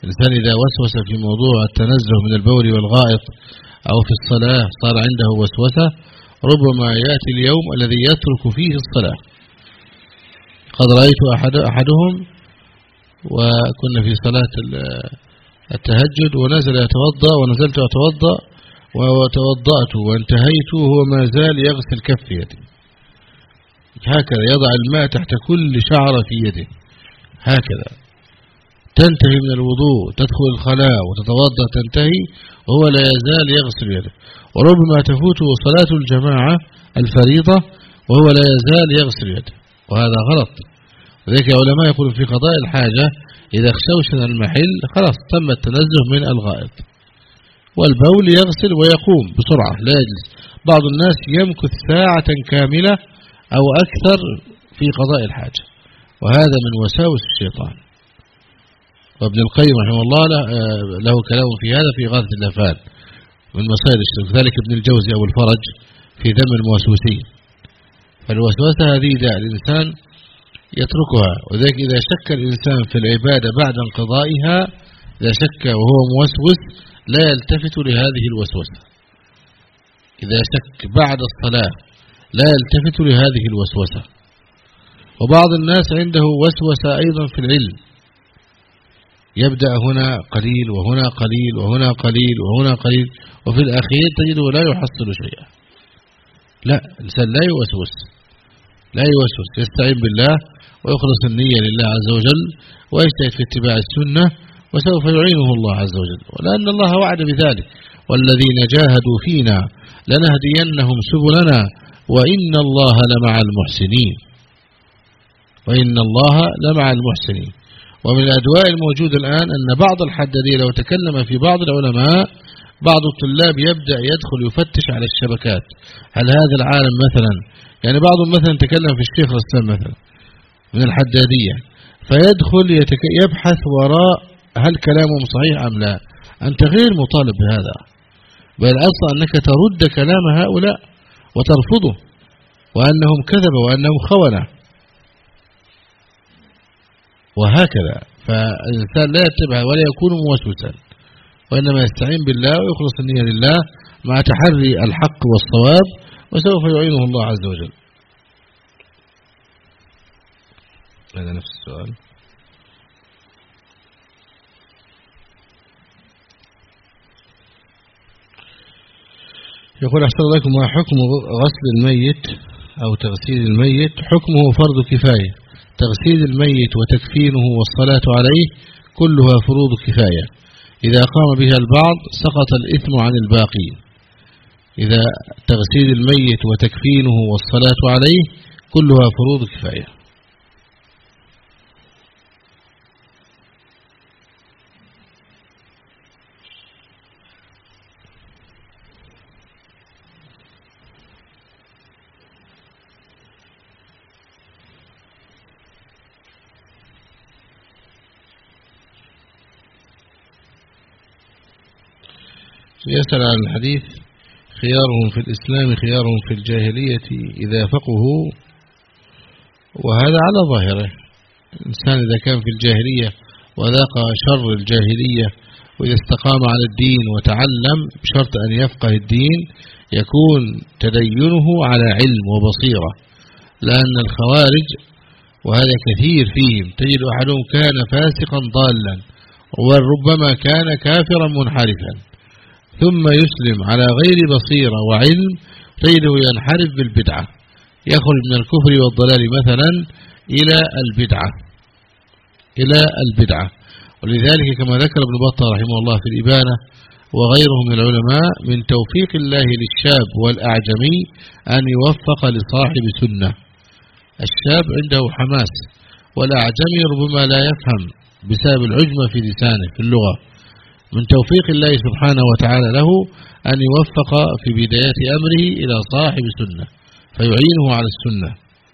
الإنسان إذا وسوس في موضوع التنزه من البول والغائط أو في الصلاة صار عنده وسوسة، ربما يأتي اليوم الذي يترك فيه الصلاة. قد رأيت أحدهم وكنا في صلاة التهجد ونزل يتوضأ ونزلت أتوضأ وتوضأت وانتهيت وهو ما زال يغسل كف يده هكذا، يضع الماء تحت كل شعرة في يده هكذا، تنتهي من الوضوء تدخل الخلاء وتتوضأ تنتهي وهو لا يزال يغسل يده. وربما تفوته صلاة الجماعة الفريضة وهو لا يزال يغسل يده، وهذا غلط. وذلك علماء يقولون في قضاء الحاجة إذا اخشوشن المحل خلاص تم التنزه من الغائط، والبول يغسل ويقوم بسرعة لا يجلس. بعض الناس يمكث ساعة كاملة أو أكثر في قضاء الحاجة، وهذا من وساوس الشيطان. وابن القيم رحمه الله له كلام في هذا في غاث اللافان من مصائر الشرك، ذلك ابن الجوزي أو الفرج في ذم الموسوسين. فالوسوسة هذه داء الإنسان يتركها، وذلك إذا شك الإنسان في العبادة بعد انقضائها، إذا شك وهو موسوس لا يلتفت لهذه الوسوسة. إذا شك بعد الصلاة لا يلتفت لهذه الوسوسة. وبعض الناس عنده وسوسة أيضا في العلم، يبدأ هنا قليل وهنا قليل وهنا قليل وهنا قليل، وفي الأخير تجده لا يحصل شيئا. لا، الإنسان لا يوسوس، يستعين بالله ويخلص النية لله عز وجل ويجتهد في اتباع السنة، وسوف يعينه الله عز وجل، ولأن الله وعد بذلك: والذين جاهدوا فينا لنهدينهم سبلنا وإن الله لمع المحسنين. ومن الأدواء الموجودة الآن أن بعض الحدادية لو تكلم في بعض العلماء، بعض الطلاب يبدأ يدخل يفتش على الشبكات، هل هذا العالم مثلا، يعني بعضهم مثلا تكلم في الشيخ الإسلام مثلا من الحدادية، فيدخل يبحث وراء هل كلامهم صحيح أم لا. أنت غير مطالب بهذا، بل أصلا أنك ترد كلام هؤلاء وترفضه وأنهم كذبوا وأنهم خونة وهكذا. فالإنسان لا يتبع ولا يكون موسوسا، وإنما يستعين بالله ويخلص النية لله مع تحري الحق والصواب، وسوف يعينه الله عز وجل. هذا نفس السؤال. يقول: أحسن لكم، ما حكم غسل الميت أو تغسيل الميت؟ حكمه فرض كفاية. تغسيل الميت وتكفينه والصلاة عليه كلها فروض كفاية، إذا قام بها البعض سقط الإثم عن الباقين. إذا تغسيل الميت وتكفينه والصلاة عليه كلها فروض كفاية. يسأل عن الحديث: خيارهم في الإسلام خيارهم في الجاهلية إذا فقهوا. وهذا على ظاهره، الإنسان إذا كان في الجاهلية وذاق شر الجاهلية وإذا استقام على الدين وتعلم بشرط أن يفقه الدين يكون تدينه على علم وبصيرة. لأن الخوارج وهذا كثير فيهم، تجد أحدهم كان فاسقا ضالا وربما كان كافرا منحرفا، ثم يسلم على غير بصيرة وعلم، تجده ينحرف بالبدعة، يخرج من الكفر والضلال مثلا إلى البدعة. ولذلك كما ذكر ابن بطة رحمه الله في الإبانة وغيره من العلماء: من توفيق الله للشاب والأعجمي أن يوفق لصاحب سنة. الشاب عنده حماس، والأعجمي ربما لا يفهم بسبب العجمة في لسانه في اللغة. من توفيق الله سبحانه وتعالى له أن يوفق في بداية أمره إلى صاحب سنة فيعينه على السنة.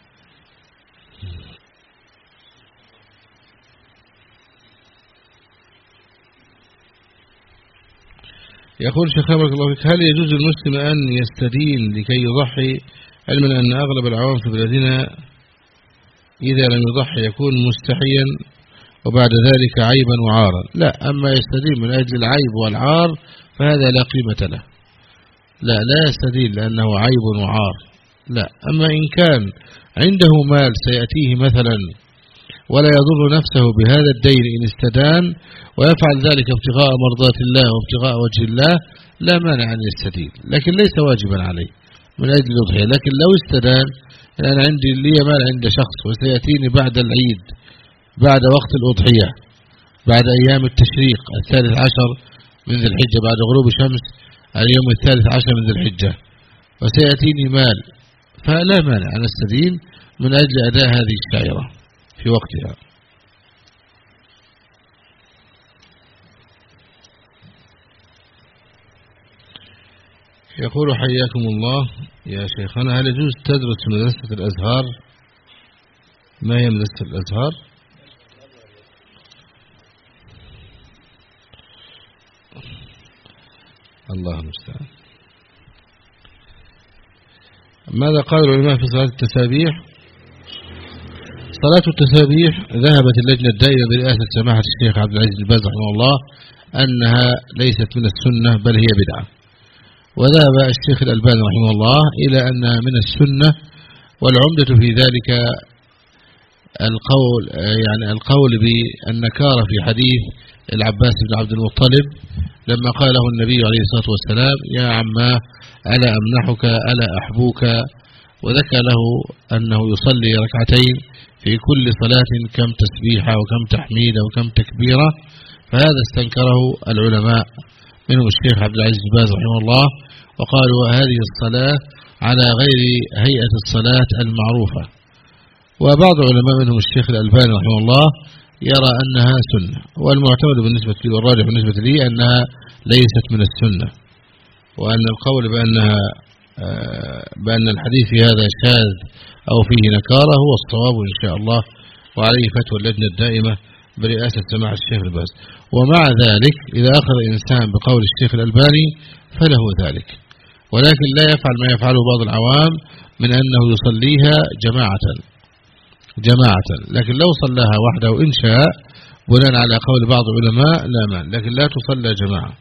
يقول شيخ بارك الله فيك: هل يجوز للمسلم أن يستدين لكي يضحي، علما أن أغلب العوام في بلادنا إذا لم يضحي يكون مستحيا وبعد ذلك عيبا وعارا. لا، أما يستدين من أجل العيب والعار فهذا لا قيمة له، لا يستدين لأنه عيب وعار، لا. أما إن كان عنده مال سيأتيه مثلا ولا يضر نفسه بهذا الدين إن استدان ويفعل ذلك ابتغاء مرضات الله وابتغاء وجه الله، لا مانع أن يستدين، لكن ليس واجبا عليه من أجل الأضحية. لكن لو استدان، أنا عندي لي مال عند شخص وسيأتيني بعد العيد، بعد وقت الأضحية، بعد أيام التشريق 13 من ذي الحجة، بعد غروب شمس اليوم 13 من ذي الحجة، وسيأتيني مال، فلا مانع أن أستدين من أجل أداء هذه الشعيرة في وقتها. يقول حياكم الله يا شيخنا، هل يجوز تدرس في مدرسة الأزهار؟ ما هي مدرسة الأزهار؟ الله المستعان. ماذا قال العلماء في صلاة التسابيح؟ صلاة التسابيح ذهبت اللجنة الدائمة برئاسة سماحة الشيخ عبد العزيز بن باز رحمه الله أنها ليست من السنة بل هي بدعة، وذهب الشيخ الألباني رحمه الله إلى أنها من السنة، والعمدة في ذلك القول بالنكارة في حديث العباس بن عبد المطلب لما قال له النبي عليه الصلاة والسلام: يا عماه ألا أمنحك ألا أحبوك، وذكر له أنه يصلي ركعتين في كل صلاة كم تسبيحة وكم تحميدة وكم تكبيرة، فهذا استنكره العلماء منهم الشيخ عبد العزيز بن باز رحمه الله، وقالوا هذه الصلاة على غير هيئة الصلاة المعروفة. وبعض العلماء منهم الشيخ الألباني رحمه الله يرى أنها سنة، والمعتمد بالنسبة لي والراجح بالنسبة لي أنها ليست من السنة، وأن القول بأن الحديث في هذا شاذ أو فيه نكارة هو الصواب إن شاء الله، وعليه فتوى اللجنة الدائمة برئاسة سماحة الشيخ الباز. ومع ذلك إذا أخذ إنسان بقول الشيخ الألباني فله ذلك، ولكن لا يفعل ما يفعله بعض العوام من أنه يصليها جماعة، لكن لو صلاها وحده إن شاء بناء على قول بعض العلماء لا مانع، لكن لا تصلى جماعة.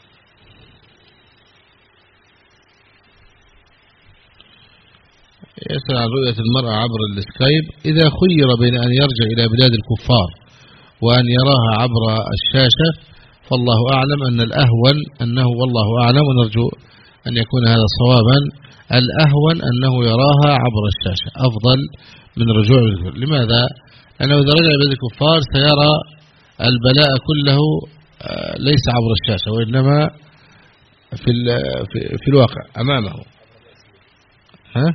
يسأل عن رؤية المرأة عبر السكايب. إذا خير بين أن يرجع إلى بلاد الكفار وأن يراها عبر الشاشة فالله أعلم أن الأهون أنه، والله أعلم ونرجو أن يكون هذا صوابا، الأهون أنه يراها عبر الشاشة أفضل من رجوع الكفر. لماذا؟ لأنه إذا رجع إلى بلاد الكفار سيرى البلاء كله ليس عبر الشاشة وإنما في الواقع أمامه. ها؟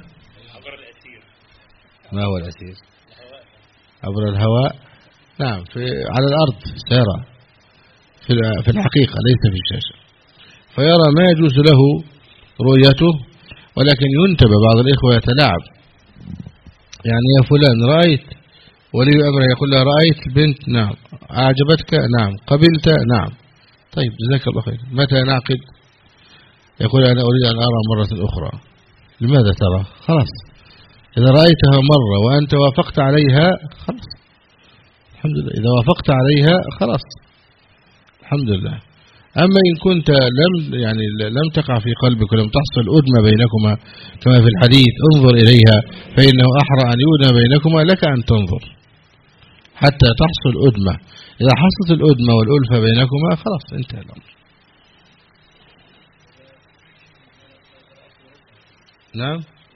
ما هو الأسير؟ عبر الهواء، نعم، على الأرض سيرى في الحقيقة ليس في الشاشة، فيرى ما يجوز له رؤيته، ولكن ينتبه بعض الإخوة يتلاعب، يعني يا فلان رأيت، ولي أمره يقول له رأيت البنت، نعم، أعجبتك، نعم، قبلت، نعم، طيب جزاك الله خير، متى نعقد؟ يقول أنا أريد أن أرى مرة أخرى. لماذا ترى؟ خلاص، إذا رأيتها مرة وأنت وافقت عليها خلاص الحمد لله، إذا وافقت عليها خلاص الحمد لله. أما إن كنت لم تقع في قلبك ولم تحصل أدمة بينكما كما في الحديث انظر إليها فإنه أحرى أن يؤدم بينكما، لك أن تنظر حتى تحصل أدمة. إذا حصلت الأدمة والألفة بينكما خلاص انتهى الأمر. نعم،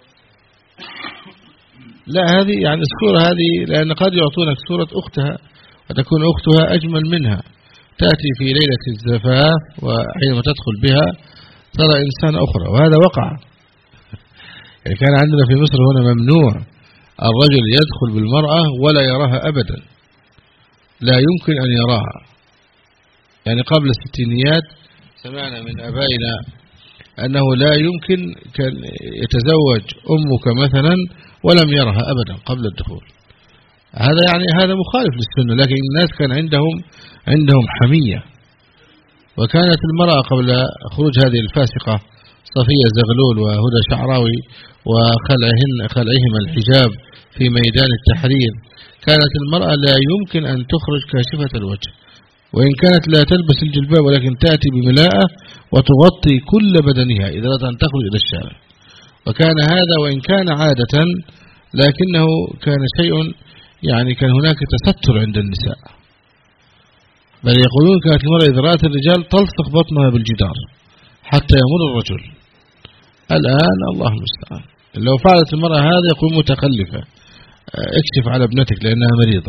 لا هذه الصورة هذه، لأن قد يعطونك صورة أختها وتكون أختها أجمل منها، تأتي في ليلة الزفاف وحينما تدخل بها ترى إنسان أخرى، وهذا وقع. يعني كان عندنا في مصر هنا ممنوع الرجل يدخل بالمرأة ولا يراها أبدا، لا يمكن أن يراها. يعني قبل الستينيات سمعنا من أبائنا أنه لا يمكن كان يتزوج أمك مثلا ولم يرها أبدا قبل الدخول. هذا مخالف للسنة، لكن الناس كان عندهم حمية. وكانت المرأة قبل خروج هذه الفاسقة صفية زغلول وهدى شعراوي وخلعهما الحجاب في ميدان التحرير، كانت المرأة لا يمكن أن تخرج كاشفة الوجه، وإن كانت لا تلبس الجلباب ولكن تأتي بملاءة وتغطي كل بدنها إذا أردت أن تخرج إلى الشارع. وكان هذا وإن كان عادة لكنه كان شيء يعني كان هناك تستر عند النساء، بل يقولون كانت المرأة إذا رأت الرجال تلصق بطنها بالجدار حتى يمر الرجل. الآن الله المستعان لو فعلت المرأة هذا يقول متخلفة، اكشف على ابنتك لأنها مريضة.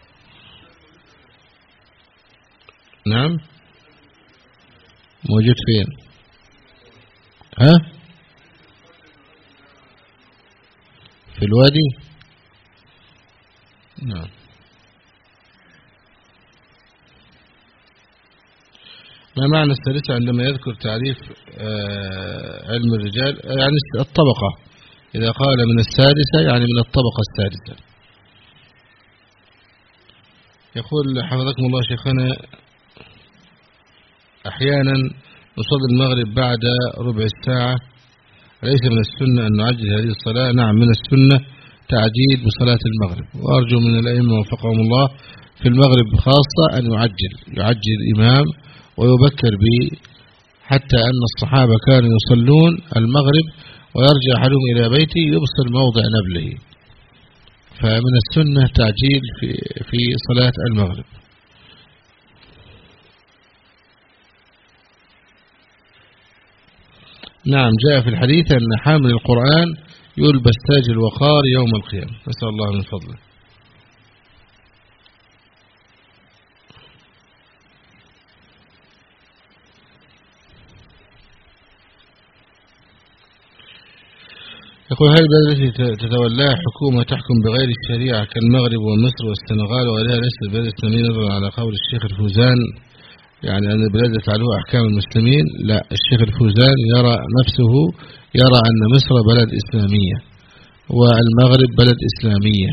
نعم موجود فين؟ ها في الوادي. نعم. ما معنى الثالثة عندما يذكر تعريف علم الرجال؟ يعني الطبقة، إذا قال من السادسة يعني من الطبقة السادسة. يقول حفظكم الله شيخنا أحيانا نصلي المغرب بعد ربع الساعة، ليس من السنة أن نعجل هذه الصلاة؟ نعم من السنة تعجيل بصلاة المغرب، وأرجو من الأئمة وفقهم الله في المغرب خاصة أن يعجل الإمام ويبكر به، حتى أن الصحابة كانوا يصلون المغرب ويرجع أحدهم إلى بيته يبصر موضع نبله، فمن السنة تعجيل في صلاة المغرب. نعم جاء في الحديث أن حامل القرآن يلبس تاج الوقار يوم القيامة، نسأل الله من فضله. يقول هل البلاد التي تتولاها حكومة تحكم بغير الشريعة كالمغرب ومصر والسنغال وغيرها ليست البلاد الإسلامية نظرا على قول الشيخ الفوزان، يعني أن البلاد تعلوها أحكام المسلمين؟ لا، الشيخ الفوزان يرى أن مصر بلد إسلامية والمغرب بلد إسلامية،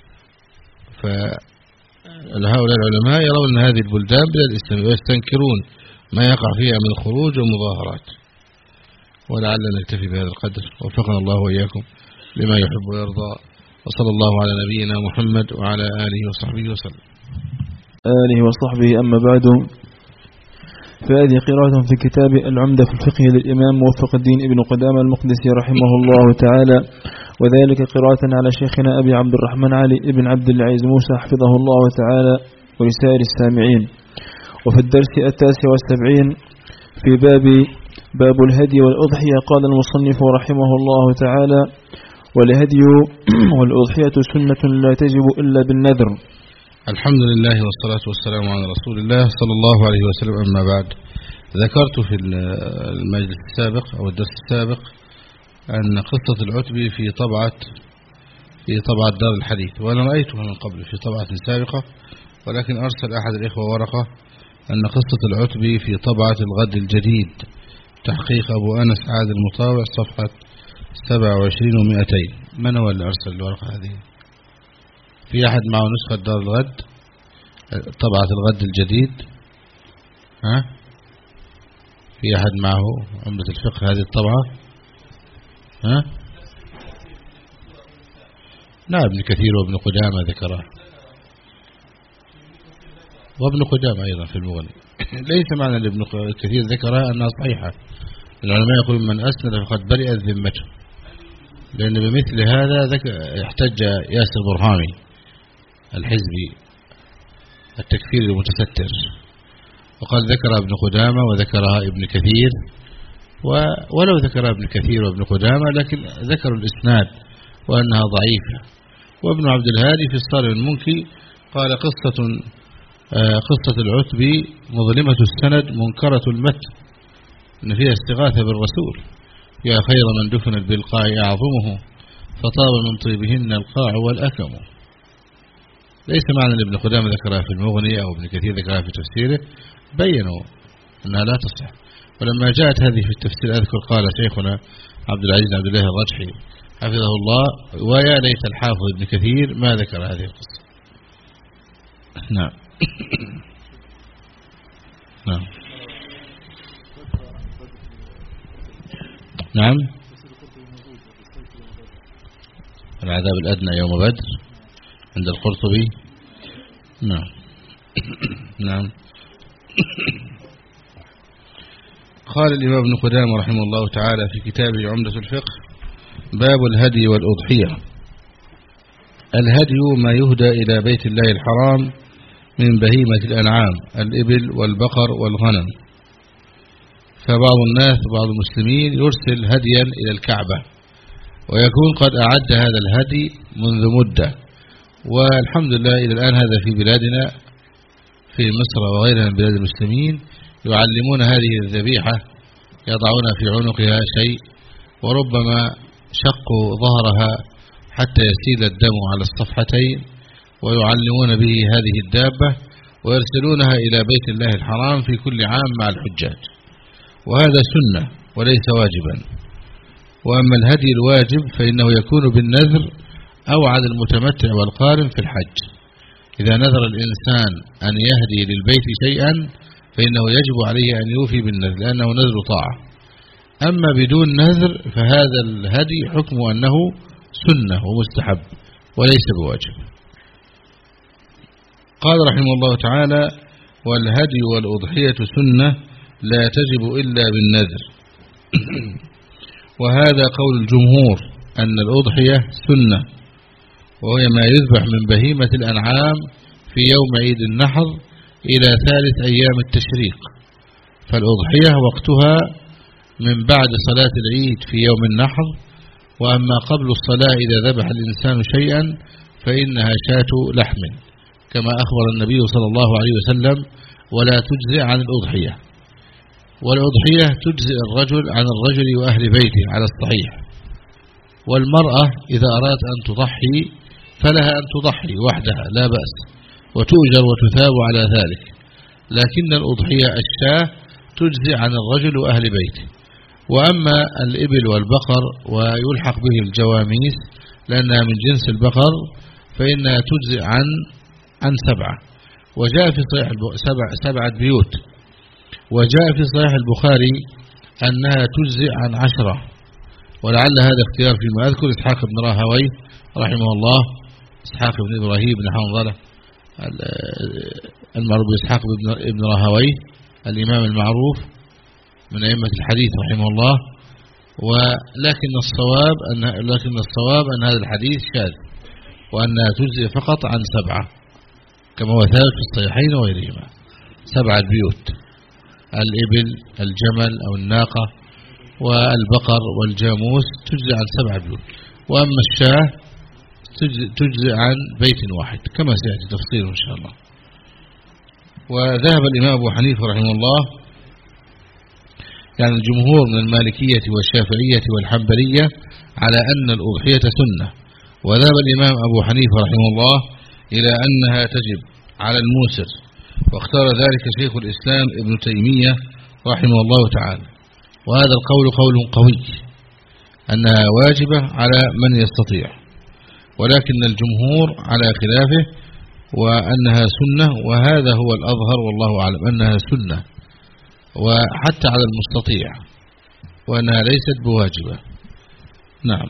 فهؤلاء العلماء يرون أن هذه البلدان بلد إسلامية ويستنكرون ما يقع فيها من خروج ومظاهرات. ولعلنا نكتفي بهذا القدر، وفقنا الله وإياكم لما يحب ويرضى، وصلى الله على نبينا محمد وعلى آله وصحبه وسلم. آله وصحبه. أما بعد، فهذه قراءة في كتاب العمدة في الفقه للإمام موفق الدين ابن قدامة المقدسي رحمه الله تعالى، وذلك قراءة على شيخنا أبي عبد الرحمن علي ابن عبد العزيز موسى حفظه الله تعالى ولسائر السامعين. وفي الدرس 79 في باب الهدي والأضحية قال المصنف رحمه الله تعالى: والهدي والأضحية سنة لا تجب إلا بالنذر. الحمد لله والصلاة والسلام على رسول الله صلى الله عليه وسلم. أما بعد، ذكرت في المجلس السابق أو الدرس السابق أن قصة العتبي في طبعة دار الحديث، وأنا رأيتها من قبل في طبعة سابقة، ولكن أرسل أحد الإخوة ورقة أن قصة العتبي في طبعة الغد الجديد تحقيق أبو أنس عادل المطاوع صفحة 27 و200. من هو اللي أرسل الورقة هذه؟ في أحد معه نسخة دار الغد طبعة الغد الجديد؟ ها؟ في أحد معه عمدة الفقه هذه الطبعة؟ ها؟ نعم ابن كثير وابن قدامة ذكره، وابن قدامة أيضا في المغني. ليس معنى ابن كثير ذكرها أنها صحيحة، العلماء يقولون من أسند فقد برئت ذمته، لأن بمثل هذا يحتج ياسر برهامي الحزبي التكفير المتستر، وقال ذكرها ابن قدامة وذكرها ابن كثير، ولو ذكرها ابن كثير وابن قدامة لكن ذكروا الإسناد وأنها ضعيفة. وابن عبد الهادي في الصارم المنكي قال قصة العتبي مظلمة السند منكرة المتن، إن فيها استغاثة بالرسول: يا خير من دفن بالقاع أعظمه فطاب من طيبهن القاع والأكم. ليس معنى ابن قدامة ذكرها في المغني أو ابن كثير ذكرها في تفسيره، بيّنوا أنها لا تصح. ولما جاءت هذه في التفسير أذكر قال شيخنا عبد العزيز عبد الله الرجحي حفظه الله: ويا ليت الحافظ ابن كثير ما ذكر هذه القصة. نعم. نعم. نعم. العذاب الأدنى يوم بدر، عند القرطبي. نعم. نعم. قال الإمام ابن قدامة رحمه الله تعالى في كتابه عمدة الفقه: باب الهدي والأضحية. الهدي ما يهدى إلى بيت الله الحرام من بهيمة الأنعام، الإبل والبقر والغنم. فبعض الناس وبعض المسلمين يرسل هديا إلى الكعبة، ويكون قد أعد هذا الهدي منذ مدة، والحمد لله إلى الآن هذا في بلادنا في مصر وغيرها من بلاد المسلمين يعلمون هذه الذبيحة، يضعون في عنقها شيء وربما شقوا ظهرها حتى يسيل الدم على الصفحتين، ويعلمون به هذه الدابة ويرسلونها إلى بيت الله الحرام في كل عام مع الحجاج، وهذا سنة وليس واجبا. وأما الهدي الواجب فإنه يكون بالنذر أو على المتمتع والقارن في الحج. إذا نذر الإنسان أن يهدي للبيت شيئا فإنه يجب عليه أن يوفي بالنذر، لأنه نذر طاعة. أما بدون نذر فهذا الهدي حكم أنه سنة ومستحب وليس بواجب. قال رحمه الله تعالى: والهدي والأضحية سنة لا تجب إلا بالنذر. وهذا قول الجمهور أن الأضحية سنة، وهي ما يذبح من بهيمة الأنعام في يوم عيد النحر إلى ثالث أيام التشريق. فالأضحية وقتها من بعد صلاة العيد في يوم النحر، وأما قبل الصلاة إذا ذبح الإنسان شيئا فإنها شاة لحم، كما أخبر النبي صلى الله عليه وسلم: ولا تجزئ عن الأضحية. والأضحية تجزئ الرجل عن الرجل وأهل بيته على الصحيح، والمرأة إذا أرادت أن تضحي فلها أن تضحي وحدها لا بأس، وتؤجر وتثاب على ذلك. لكن الأضحية الشاة تجزئ عن الرجل وأهل بيته. وأما الإبل والبقر ويلحق به الجواميس لأنها من جنس البقر فإنها تجزئ عن 7. وجاء في صحيح 7 بيوت. وجاء في صحيح البخاري أنها تجزئ عن 10، ولعل هذا اختيار فيما أذكر إسحاق بن راهويه رحمه الله، إسحاق بن إبراهيم بن حنظلة المعروف بإسحاق بن راهويه الإمام المعروف من أئمة الحديث رحمه الله. ولكن الصواب أن هذا الحديث شاذ، وأنها تجزئ فقط عن 7 كما هو ثابت في الصحيحين وغيرهما. 7 بيوت: الإبل، الجمل أو الناقة، والبقر والجاموس تجزئ عن 7 بيوت. وأما الشاة تجزئ عن بيت واحد كما سيأتي تفصيله إن شاء الله. وذهب الإمام أبو حنيفة رحمه الله، يعني الجمهور من المالكية والشافعية والحنبلية، على أن الأضحية سنة. وذهب الإمام أبو حنيفة رحمه الله إلى أنها تجب على الموسر، واختار ذلك شيخ الإسلام ابن تيمية رحمه الله تعالى. وهذا القول قول قوي أنها واجبة على من يستطيع، ولكن الجمهور على خلافه وأنها سنة، وهذا هو الأظهر والله أعلم أنها سنة وحتى على المستطيع، وأنها ليست بواجبة. نعم.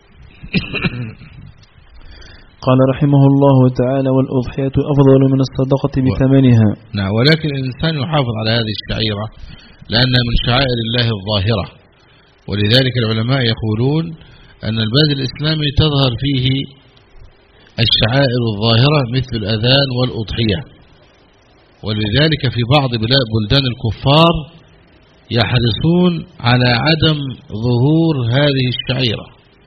قال رحمه الله تعالى: والأضحية أفضل من الصدقة بثمنها. نعم، ولكن الإنسان يحافظ على هذه الشعيرة لأنها من شعائر الله الظاهرة، ولذلك العلماء يقولون أن البلد الإسلامي تظهر فيه الشعائر الظاهرة مثل الأذان والأضحية، ولذلك في بعض بلدان الكفار يحرصون على عدم ظهور هذه الشعيرة،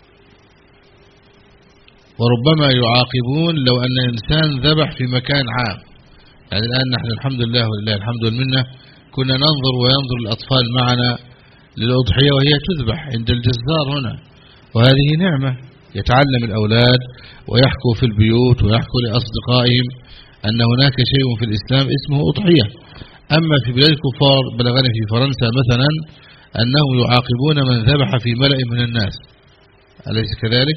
وربما يعاقبون لو أن إنسان ذبح في مكان عام. يعني الآن نحن الحمد لله ولله الحمد والمنة كنا ننظر وينظر الأطفال معنا للأضحية وهي تذبح عند الجزار هنا، وهذه نعمة. يتعلم الأولاد ويحكوا في البيوت ويحكوا لأصدقائهم أن هناك شيء في الإسلام اسمه أضحية. أما في بلاد الكفار بلغنا في فرنسا مثلا أنهم يعاقبون من ذبح في ملأ من الناس، أليس كذلك؟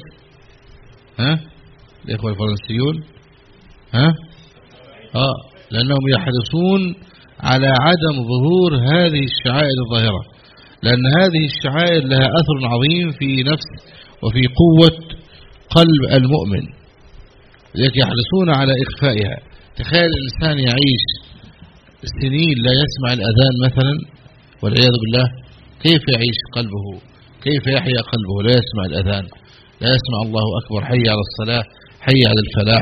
الإخوة الفرنسيون لأنهم يحرصون على عدم ظهور هذه الشعائر الظاهرة، لأن هذه الشعائر لها أثر عظيم في نفس وفي قوة قلب المؤمن. لذلك يحرصون على إخفائها. تخيل الإنسان يعيش سنين لا يسمع الأذان مثلا والعياذ بالله، كيف يعيش قلبه؟ كيف يحيا قلبه؟ لا يسمع الأذان، لا يسمع الله أكبر، حي على الصلاة، حي على الفلاح.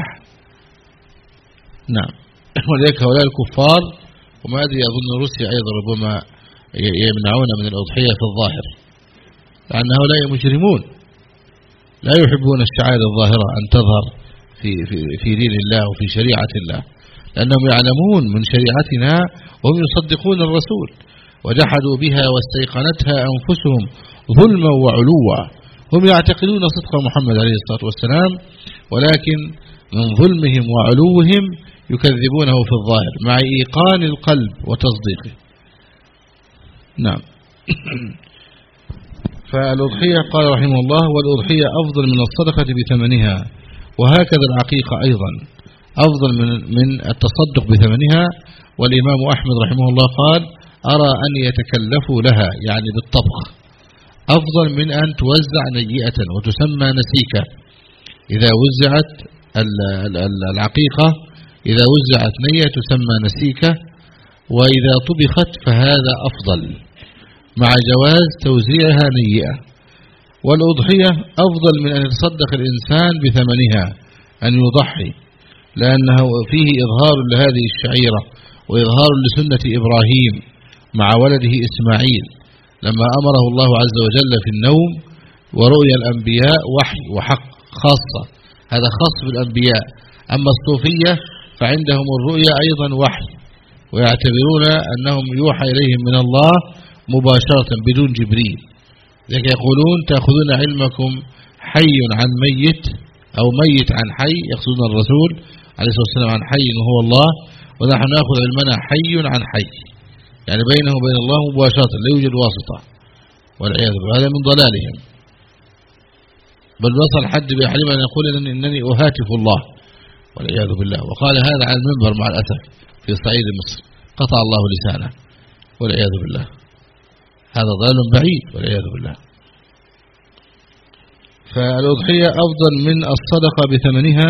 نعم. ولذلك هؤلاء الكفار، وما أدري أظن روسيا أيضا ربما يمنعون من الأضحية في الظاهر، لأن هؤلاء مجرمون لا يحبون الشعائر الظاهرة أن تظهر في دين الله وفي شريعة الله، لأنهم يعلمون من شريعتنا وهم يصدقون الرسول، وجحدوا بها واستيقنتها أنفسهم ظلما وعلوا. هم يعتقدون صدق محمد عليه الصلاة والسلام، ولكن من ظلمهم وعلوهم يكذبونه في الظاهر مع إيقان القلب وتصديقه. نعم. فالأضحية قال رحمه الله: والأضحية أفضل من الصدقة بثمنها، وهكذا العقيقة أيضا أفضل من التصدق بثمنها. والإمام أحمد رحمه الله قال: أرى أن يتكلفوا لها، يعني بالطبخ، أفضل من أن توزع نيئة وتسمى نسيكة. إذا وزعت العقيقة، إذا وزعت نية تسمى نسيكة، وإذا طبخت فهذا أفضل، مع جواز توزيعها نيئة. والأضحية أفضل من أن يتصدق الإنسان بثمنها، أن يضحي، لأنه فيه إظهار لهذه الشعيرة وإظهار لسنة إبراهيم مع ولده إسماعيل، لما أمره الله عز وجل في النوم ورؤيا الأنبياء وحي وحق خاصة، هذا خاص بالأنبياء. أما الصوفية فعندهم الرؤيا أيضا وحي، ويعتبرون أنهم يوحى إليهم من الله مباشرة بدون جبريل. لذلك يقولون: تأخذون علمكم حي عن ميت، أو ميت عن حي، يقصدون الرسول عليه الصلاة والسلام عن حي وهو الله، ونحن نأخذ علمنا حي عن حي، يعني بينه وبين الله مباشرة، لا يوجد واسطة، والعياذ بالله. هذا من ضلالهم، بل وصل حد بأحدهم أن يقول إنني أهاتف الله، والعياذ بالله، وقال هذا على المنبر مع الأسف في صعيد مصر، قطع الله لسانه، والعياذ بالله. هذا ضلال بعيد، والعياذ بالله. فالأضحية أفضل من الصدقة بثمنها،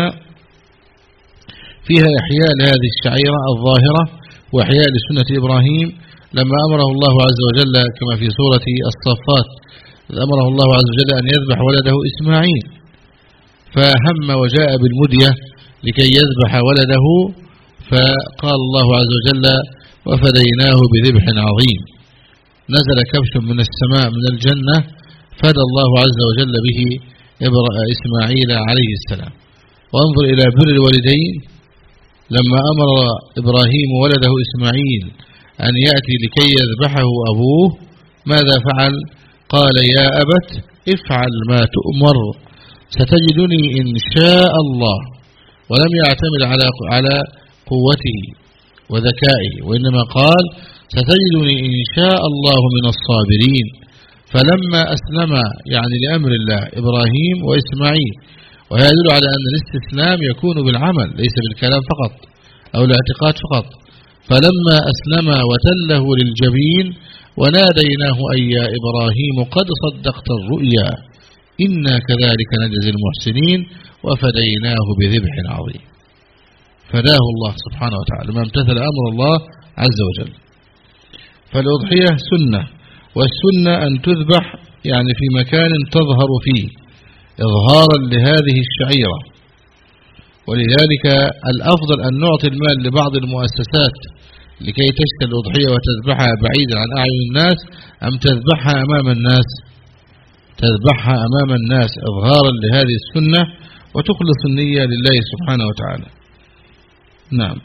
فيها إحياء لهذه الشعيرة الظاهرة وإحياء لسنة إبراهيم، لما أمره الله عز وجل كما في سورة الصفات، أمره الله عز وجل أن يذبح ولده إسماعيل، فهم وجاء بالمدية لكي يذبح ولده، فقال الله عز وجل: وفديناه بذبح عظيم. نزل كبش من السماء من الجنة، فدى الله عز وجل به إسماعيل عليه السلام. وانظر إلى بر الوالدين، لما أمر إبراهيم ولده إسماعيل أن يأتي لكي يذبحه أبوه، ماذا فعل؟ قال: يا أبت افعل ما تؤمر، ستجدني إن شاء الله. ولم يعتمد على قوته وذكائه، وإنما قال: ستجدني إن شاء الله من الصابرين. فلما أسلم يعني لأمر الله إبراهيم وإسماعيل، وهذا يدل على أن الاستسلام يكون بالعمل ليس بالكلام فقط أو الاعتقاد فقط. فلما أسلم وتله للجبين وناديناه أي يا إبراهيم قد صدقت الرؤيا إنا كذلك نجزي المحسنين وفديناه بذبح عظيم. فداه الله سبحانه وتعالى ما امتثل أمر الله عز وجل. فالأضحية سنة، والسنة أن تذبح يعني في مكان تظهر فيه إظهارا لهذه الشعيرة. ولذلك الأفضل أن نعطي المال لبعض المؤسسات لكي تشتري الأضحية وتذبحها بعيدا عن أعين الناس، أم تذبحها أمام الناس؟ تذبحها أمام الناس إظهارا لهذه السنة، وتخلص النية لله سبحانه وتعالى. نعم.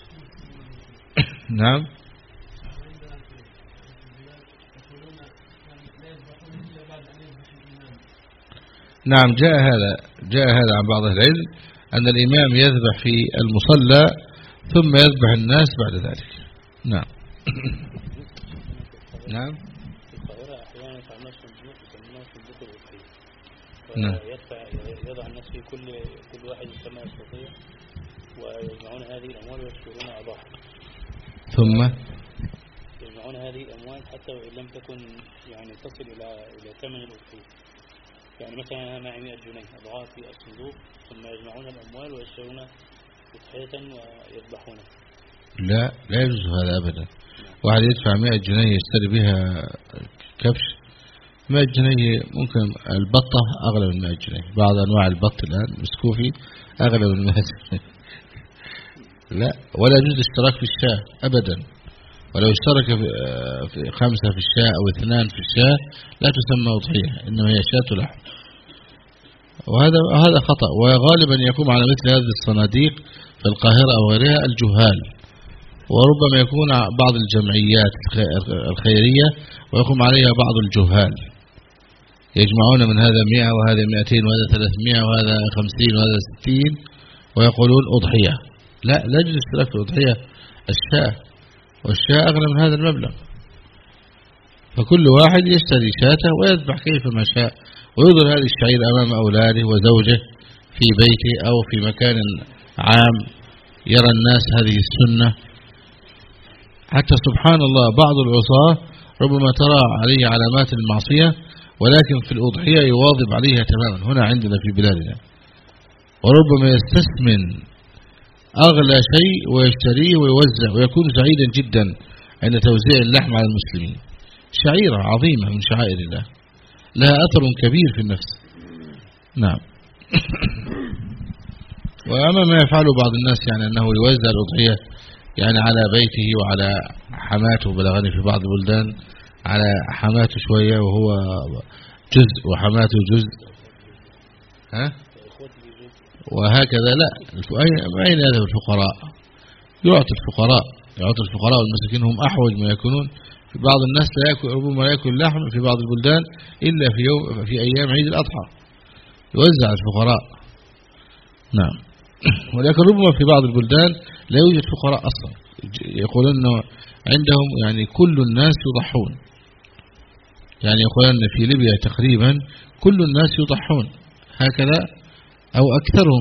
نعم. نعم، جاء هذا عن بعض العلم أن الإمام يذبح في المصلى ثم يذبح الناس بعد ذلك. نعم. نعم. في القاهرة أحيانا يتعمل صندوق يسمونه صندوق الأضحية، يضع الناس في كل واحد يسمى أسبوعية، ويجمعون هذه الأموال ويشترون أضاحي، ثم يجمعون هذه الأموال حتى وإن لم تكن يعني تصل إلى ثمن الأضحية، يعني مثلا معي 100 جنيه أضعها في الصندوق ثم يجمعون الأموال ويشترون أضحية ويذبحونها. لا يجوز هذا أبدا. واحد يدفع 100 جنيه يشتري بها كبش. 100 جنيه ممكن البطة أغلى من 100 جنيه. بعض أنواع البط الآن مسكوفي أغلى من 100 جنيه. لا، ولا يجوز الاشتراك في الشاة أبدا. ولو اشترك في 5 في الشاة أو 2 في الشاة لا تسمى أضحية، إنما هي شاة لحم. وهذا خطأ. وغالبا يقوم على مثل هذه الصناديق في القاهرة أو غيرها الجهال، وربما يكون بعض الجمعيات الخيرية ويقوم عليها بعض الجهال، يجمعون من هذا 100 وهذا 200 وهذا 300 وهذا 50 وهذا 60 ويقولون أضحية. لا يجوز الاشتراك في الأضحية الشاة، والشاة أغلى من هذا المبلغ. فكل واحد يشتري شاته ويذبح كيفما شاء، ويظهر هذه الشعير أمام أولاده وزوجه في بيته أو في مكان عام يرى الناس هذه السنة. حتى سبحان الله بعض العصاة ربما ترى عليه علامات المعصية، ولكن في الأضحية يواظب عليها تماما هنا عندنا في بلادنا، وربما يستثمن أغلى شيء ويشتريه ويوزع، ويكون سعيدا جدا عند توزيع اللحم على المسلمين. شعيرة عظيمة من شعائر الله لها أثر كبير في النفس. نعم. وأما ما يفعله بعض الناس يعني أنه يوزع الأضحية يعني على بيته وعلى حماته، بلغني في بعض البلدان على حماته شوية وهو جزء وحماته جزء، وهكذا. لا، أين هذا الفقراء؟ يعطي الفقراء والمساكين، هم أحوج ما يكونون. في بعض الناس لا يأكل، ربما لا يأكل لحم في بعض البلدان إلا في أيام عيد الأضحى، يوزع الفقراء. نعم. ولكن ربما في بعض البلدان لا يوجد فقراء أصلا، يقولون أنه عندهم يعني كل الناس يضحون، يعني يقولون أن في ليبيا تقريبا كل الناس يضحون هكذا أو أكثرهم.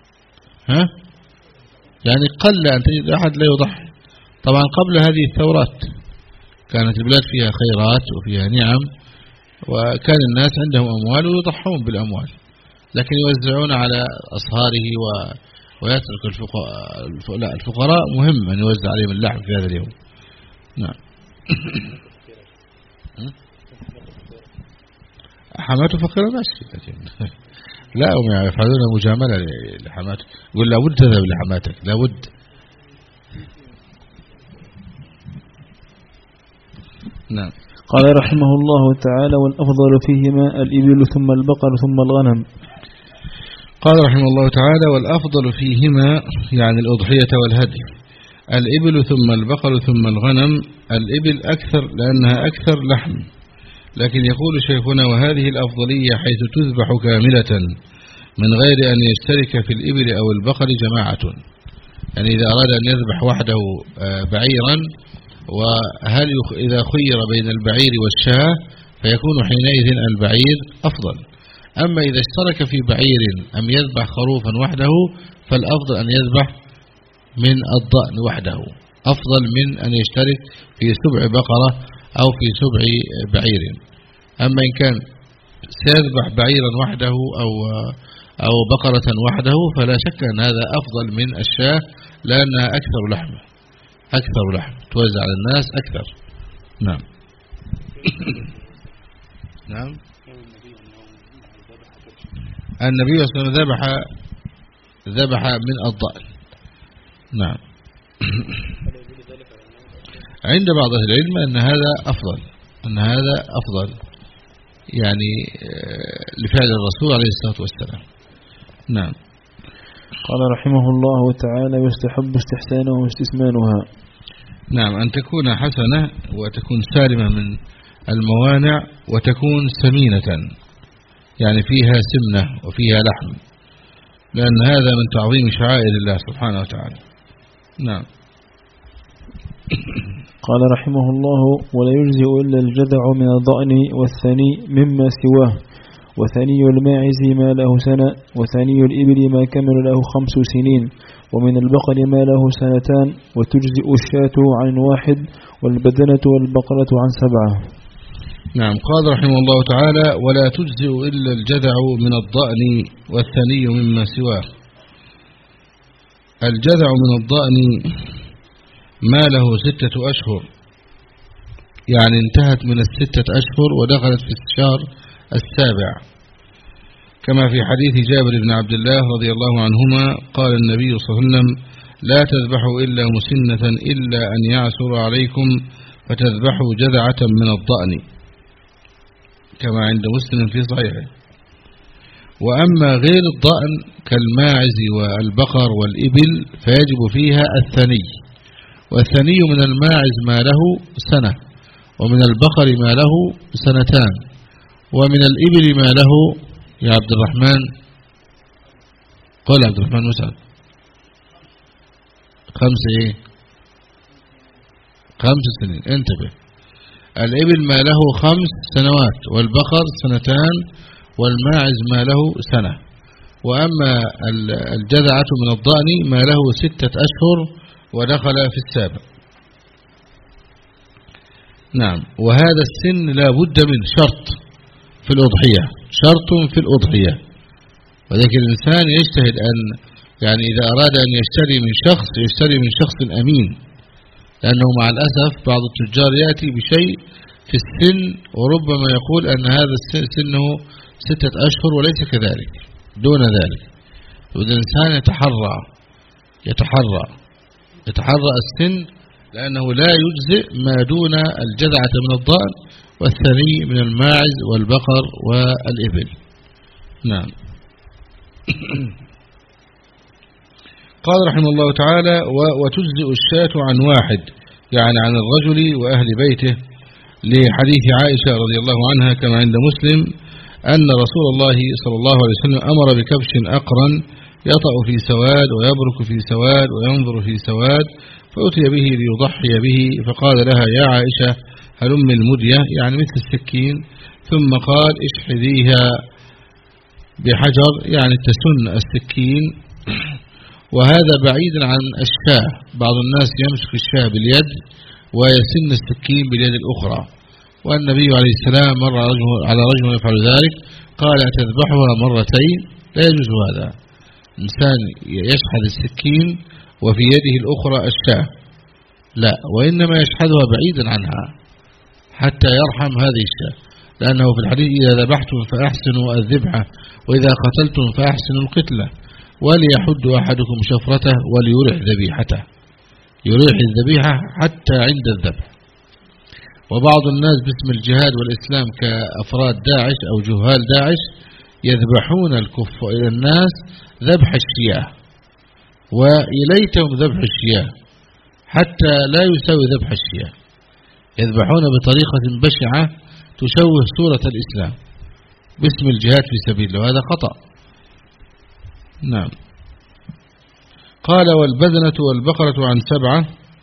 يعني قل أن تجد أحد لا يضحي. طبعا قبل هذه الثورات كانت البلاد فيها خيرات وفيها نعم، وكان الناس عندهم أموال ويضحون بالأموال، لكن يوزعون على أصهاره ويترك الفقراء مهم أن يوزع عليهم اللحم في هذا اليوم. نعم. حماته فقيرة ماشي، لكن لا، هم يفعلون مجاملة لحماته، يقول لابد تذهب لحماتك، لابد. نعم. قال رحمه الله تعالى: والأفضل فيهما الإبل ثم البقر ثم الغنم. قال رحمه الله تعالى: والأفضل فيهما يعني الأضحية والهدي الإبل ثم البقر ثم الغنم. الإبل أكثر لأنها أكثر لحم، لكن يقول شيخنا: وهذه الأفضلية حيث تذبح كاملة من غير أن يشترك في الإبل أو البقر جماعة. يعني إذا أراد أن يذبح وحده بعيرا، وهل إذا خير بين البعير والشاة فيكون حينئذ البعير أفضل. أما إذا اشترك في بعير أم يذبح خروفا وحده فالأفضل أن يذبح من الضأن وحده، أفضل من أن يشترك في سبع بقرة أو في سبع بعير. أما إن كان سيذبح بعيرا وحده أو بقرة وحده فلا شك أن هذا أفضل من الشاة، لأنها أكثر لحم توزع على الناس أكثر. نعم. نعم. النبي صلى الله عليه وسلم ذبح من الضأن. نعم. عند بعض أهل العلم أن هذا أفضل يعني لفعل الرسول عليه الصلاة والسلام. نعم. قال رحمه الله تعالى: يستحب استحسانه واستثمانها. نعم، أن تكون حسنة وتكون سالمة من الموانع وتكون سمينة، يعني فيها سمنة وفيها لحم، لأن هذا من تعظيم شعائر الله سبحانه وتعالى. نعم. قال رحمه الله: ولا يجزئ إلا الجذع من الضأن والثني مما سواه، وثني الماعز ما له سنة، وثني الإبل ما كمل له 5 سنين، ومن البقر ما له 2 سنين، وتجزئ الشاة عن 1، والبدنة والبقرة عن 7. نعم. قال رحمه الله تعالى: ولا تجزئ إلا الجذع من الضأن والثني مما سواه. الجذع من الضأن ما له 6 أشهر، يعني انتهت من 6 أشهر ودخلت في الشهر 7، كما في حديث جابر بن عبد الله رضي الله عنهما قال النبي صلى الله عليه وسلم: لا تذبحوا إلا مسنة إلا أن يعسر عليكم فتذبحوا جذعة من الضأن، كما عند مسلم في صحيحه. وأما غير الضأن كالماعز والبقر والإبل فيجب فيها الثني، والثني من الماعز ما له 1 سنة، ومن البقر ما له 2 سنين، ومن الإبل ما له يا عبد الرحمن، قال عبد الرحمن مسعد 5 سنين. انتبه، الإبل ما له 5 سنوات، والبقر 2 سنين، والماعز ما له 1 سنة. وأما الجذعة من الضأن ما له 6 أشهر ودخل في 7. نعم. وهذا السن لا بد من شرط في الأضحية، شرط في الأضحية. وذلك الإنسان يجتهد أن يعني إذا أراد أن يشتري من شخص يشتري من شخص أمين، لأنه مع الأسف بعض التجار يأتي بشيء في السن وربما يقول أن هذا سنه 6 أشهر وليس كذلك، دون ذلك. والإنسان يتحرى السن، لأنه لا يجزئ ما دون الجذعة من الضأن والثني من الماعز والبقر والإبل. نعم. قال رحمه الله تعالى: وتجزئ الشاة عن واحد، يعني عن الرجل وأهل بيته، لحديث عائشة رضي الله عنها كما عند مسلم أن رسول الله صلى الله عليه وسلم أمر بكبش أقرن يطأ في سواد ويبرك في سواد وينظر في سواد، فأتي به ليضحي به، فقال لها: يا عائشة هلم المدية، يعني مثل السكين، ثم قال: اشحذيها بحجر، يعني تسن السكين. وهذا بعيد عن الشاة، بعض الناس يمسك الشاة باليد ويسن السكين باليد الأخرى، والنبي عليه السلام مر على رجل يفعل ذلك قال: أتذبحها 2 مرات؟ لا يجوز هذا. إنسان يشحذ السكين وفي يده الأخرى الشاة، لا، وإنما يشحذها بعيدا عنها حتى يرحم هذه الشاة، لأنه في الحديث: إذا ذبحتم فأحسنوا الذبحة، وإذا قتلتم فأحسنوا القتلة، وليحد أحدكم شفرته وليرح ذبيحته، يريح الذبيحة حتى عند الذبح. وبعض الناس باسم الجهاد والإسلام كأفراد داعش أو جهال داعش يذبحون الناس ذبح الشياه، وإليتهم ذبح الشياه حتى لا يساوي ذبح الشياه، يذبحون بطريقة بشعة تشوه صورة الإسلام باسم الجهاد في سبيل الله، وهذا خطأ. نعم. قال: والبدنة والبقرة عن 7،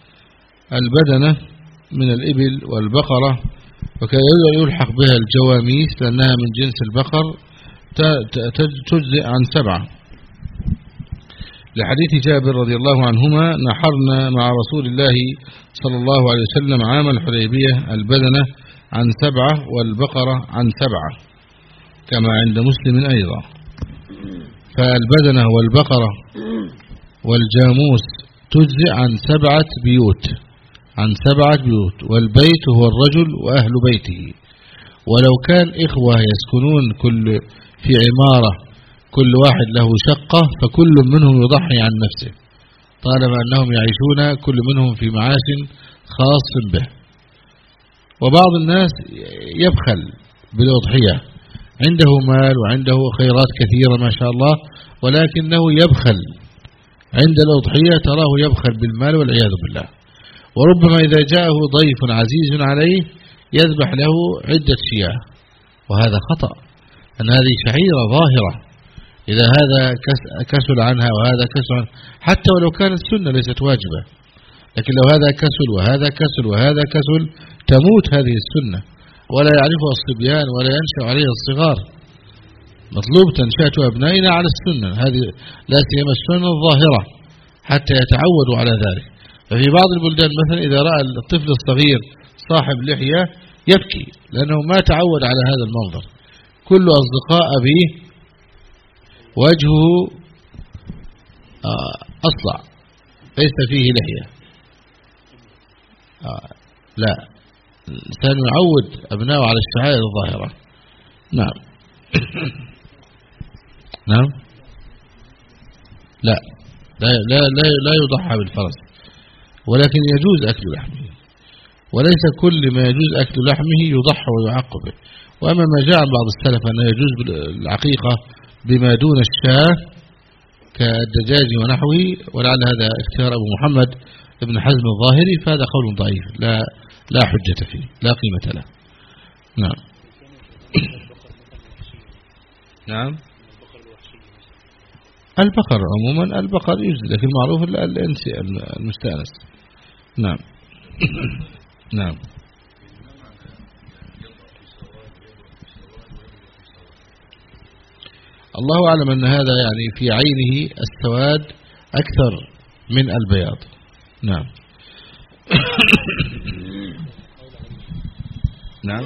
البدنة من الإبل والبقرة، وكان يلحق بها الجواميس لأنها من جنس البقر، تجزئ عن 7، لحديث جابر رضي الله عنهما: نحرنا مع رسول الله صلى الله عليه وسلم عام الحديبية البدنة عن 7 والبقرة عن 7، كما عند مسلم أيضا. فالبدنة والبقرة والجاموس تجزئ عن 7 بيوت، والبيت هو الرجل وأهل بيته. ولو كان إخوة يسكنون في عمارة كل واحد له شقة، فكل منهم يضحي عن نفسه طالما أنهم يعيشون كل منهم في معاش خاص به. وبعض الناس يبخل بالأضحية، عنده مال وعنده خيرات كثيرة ما شاء الله، ولكنه يبخل عند الأضحية، تراه يبخل بالمال والعياذ بالله. وربما إذا جاءه ضيف عزيز عليه يذبح له عدة شياه، وهذا خطأ، أن هذه شعيرة ظاهرة. إذا هذا كسل عنها وهذا كسل عنها، حتى ولو كانت سنة ليست واجبة، لكن لو هذا كسل وهذا كسل وهذا كسل تموت هذه السنة ولا يعرفها الصبيان ولا ينشأ عليها الصغار. مطلوب تنشأة أبنائنا على السنة هذه، لا سيما السنة الظاهرة، حتى يتعودوا على ذلك. ففي بعض البلدان مثلا إذا رأى الطفل الصغير صاحب لحية يبكي لأنه ما تعود على هذا المنظر. كل أصدقاء أبيه وجهه أصلع ليس فيه لحية. لا، الإنسان يعود أبنائه على الشعائر الظاهرة. نعم. نعم. لا لا لا لا, لا يضحى بالفرس، ولكن يجوز أكل لحمه، وليس كل ما يجوز أكل لحمه يضحى ويعق به. وأما ما جاء عن بعض السلف أنه يجوز بالعقيقة بما دون الشاة كالدجاج ونحوه، ولعل هذا اختيار أبو محمد ابن حزم الظاهري، فهذا قول ضعيف لا حجة فيه، لا قيمة له. نعم. نعم. البقر عموما البقر يجوز، لكن معروف الإنسي المستأنس. نعم. نعم. الله أعلم أن هذا يعني في عينه السواد أكثر من البياض. نعم. نعم.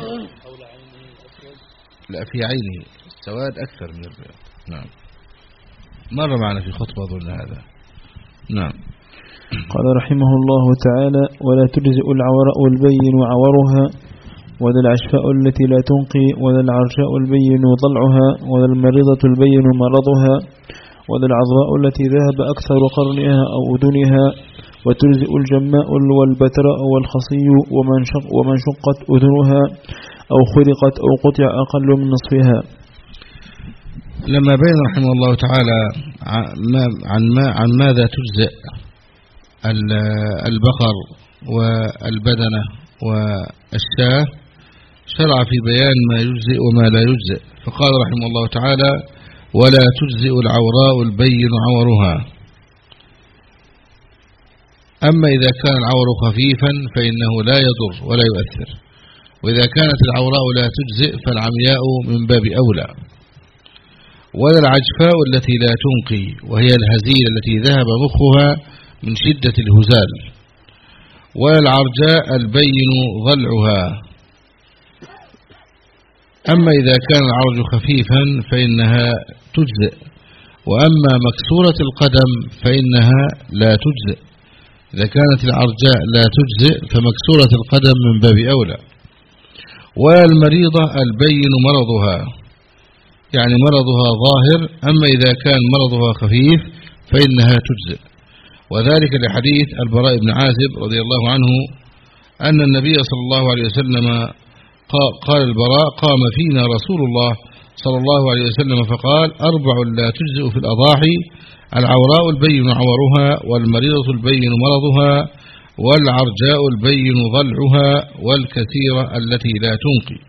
لا، في عينه السواد أكثر من البياض. نعم. مر معنا في خطبة أظن هذا. نعم. قال رحمه الله تعالى: ولا تجزئ العوراء البين عورها، ولا العشفاء التي لا تنقي، ولا العرجاء البين ضلعها، ولا المريضة البين مرضها، ولا العضراء التي ذهب أكثر قرنها أو أذنها، وتجزئ الجماء والبتراء والخصي ومن شقت أذنها أو خرقت أو قطع أقل من نصفها. لما بين رحمه الله تعالى عن ماذا تجزئ البقر والبدنة والشاة، شرع في بيان ما يجزئ وما لا يجزئ، فقال رحمه الله تعالى: ولا تجزئ العوراء البين عورها. أما إذا كان العور خفيفا فإنه لا يضر ولا يؤثر، وإذا كانت العوراء لا تجزئ فالعمياء من باب أولى. ولا العجفاء التي لا تنقي، وهي الهزيل التي ذهب مخها من شدة الهزال. ولا العرجاء البين ضلعها. أما إذا كان العرج خفيفا فإنها تجزئ، وأما مكسورة القدم فإنها لا تجزئ. إذا كانت العرجاء لا تجزئ فمكسورة القدم من باب أولى. والمريضة البين مرضها، يعني مرضها ظاهر، أما إذا كان مرضها خفيف فإنها تجزئ. وذلك لحديث البراء بن عازب رضي الله عنه أن النبي صلى الله عليه وسلم قال البراء: قام فينا رسول الله صلى الله عليه وسلم فقال: 4 لا تجزئ في الأضاحي: العوراء البين عورها، والمريضة البين مرضها، والعرجاء البين ضلعها، والكثيرة التي لا تنقي.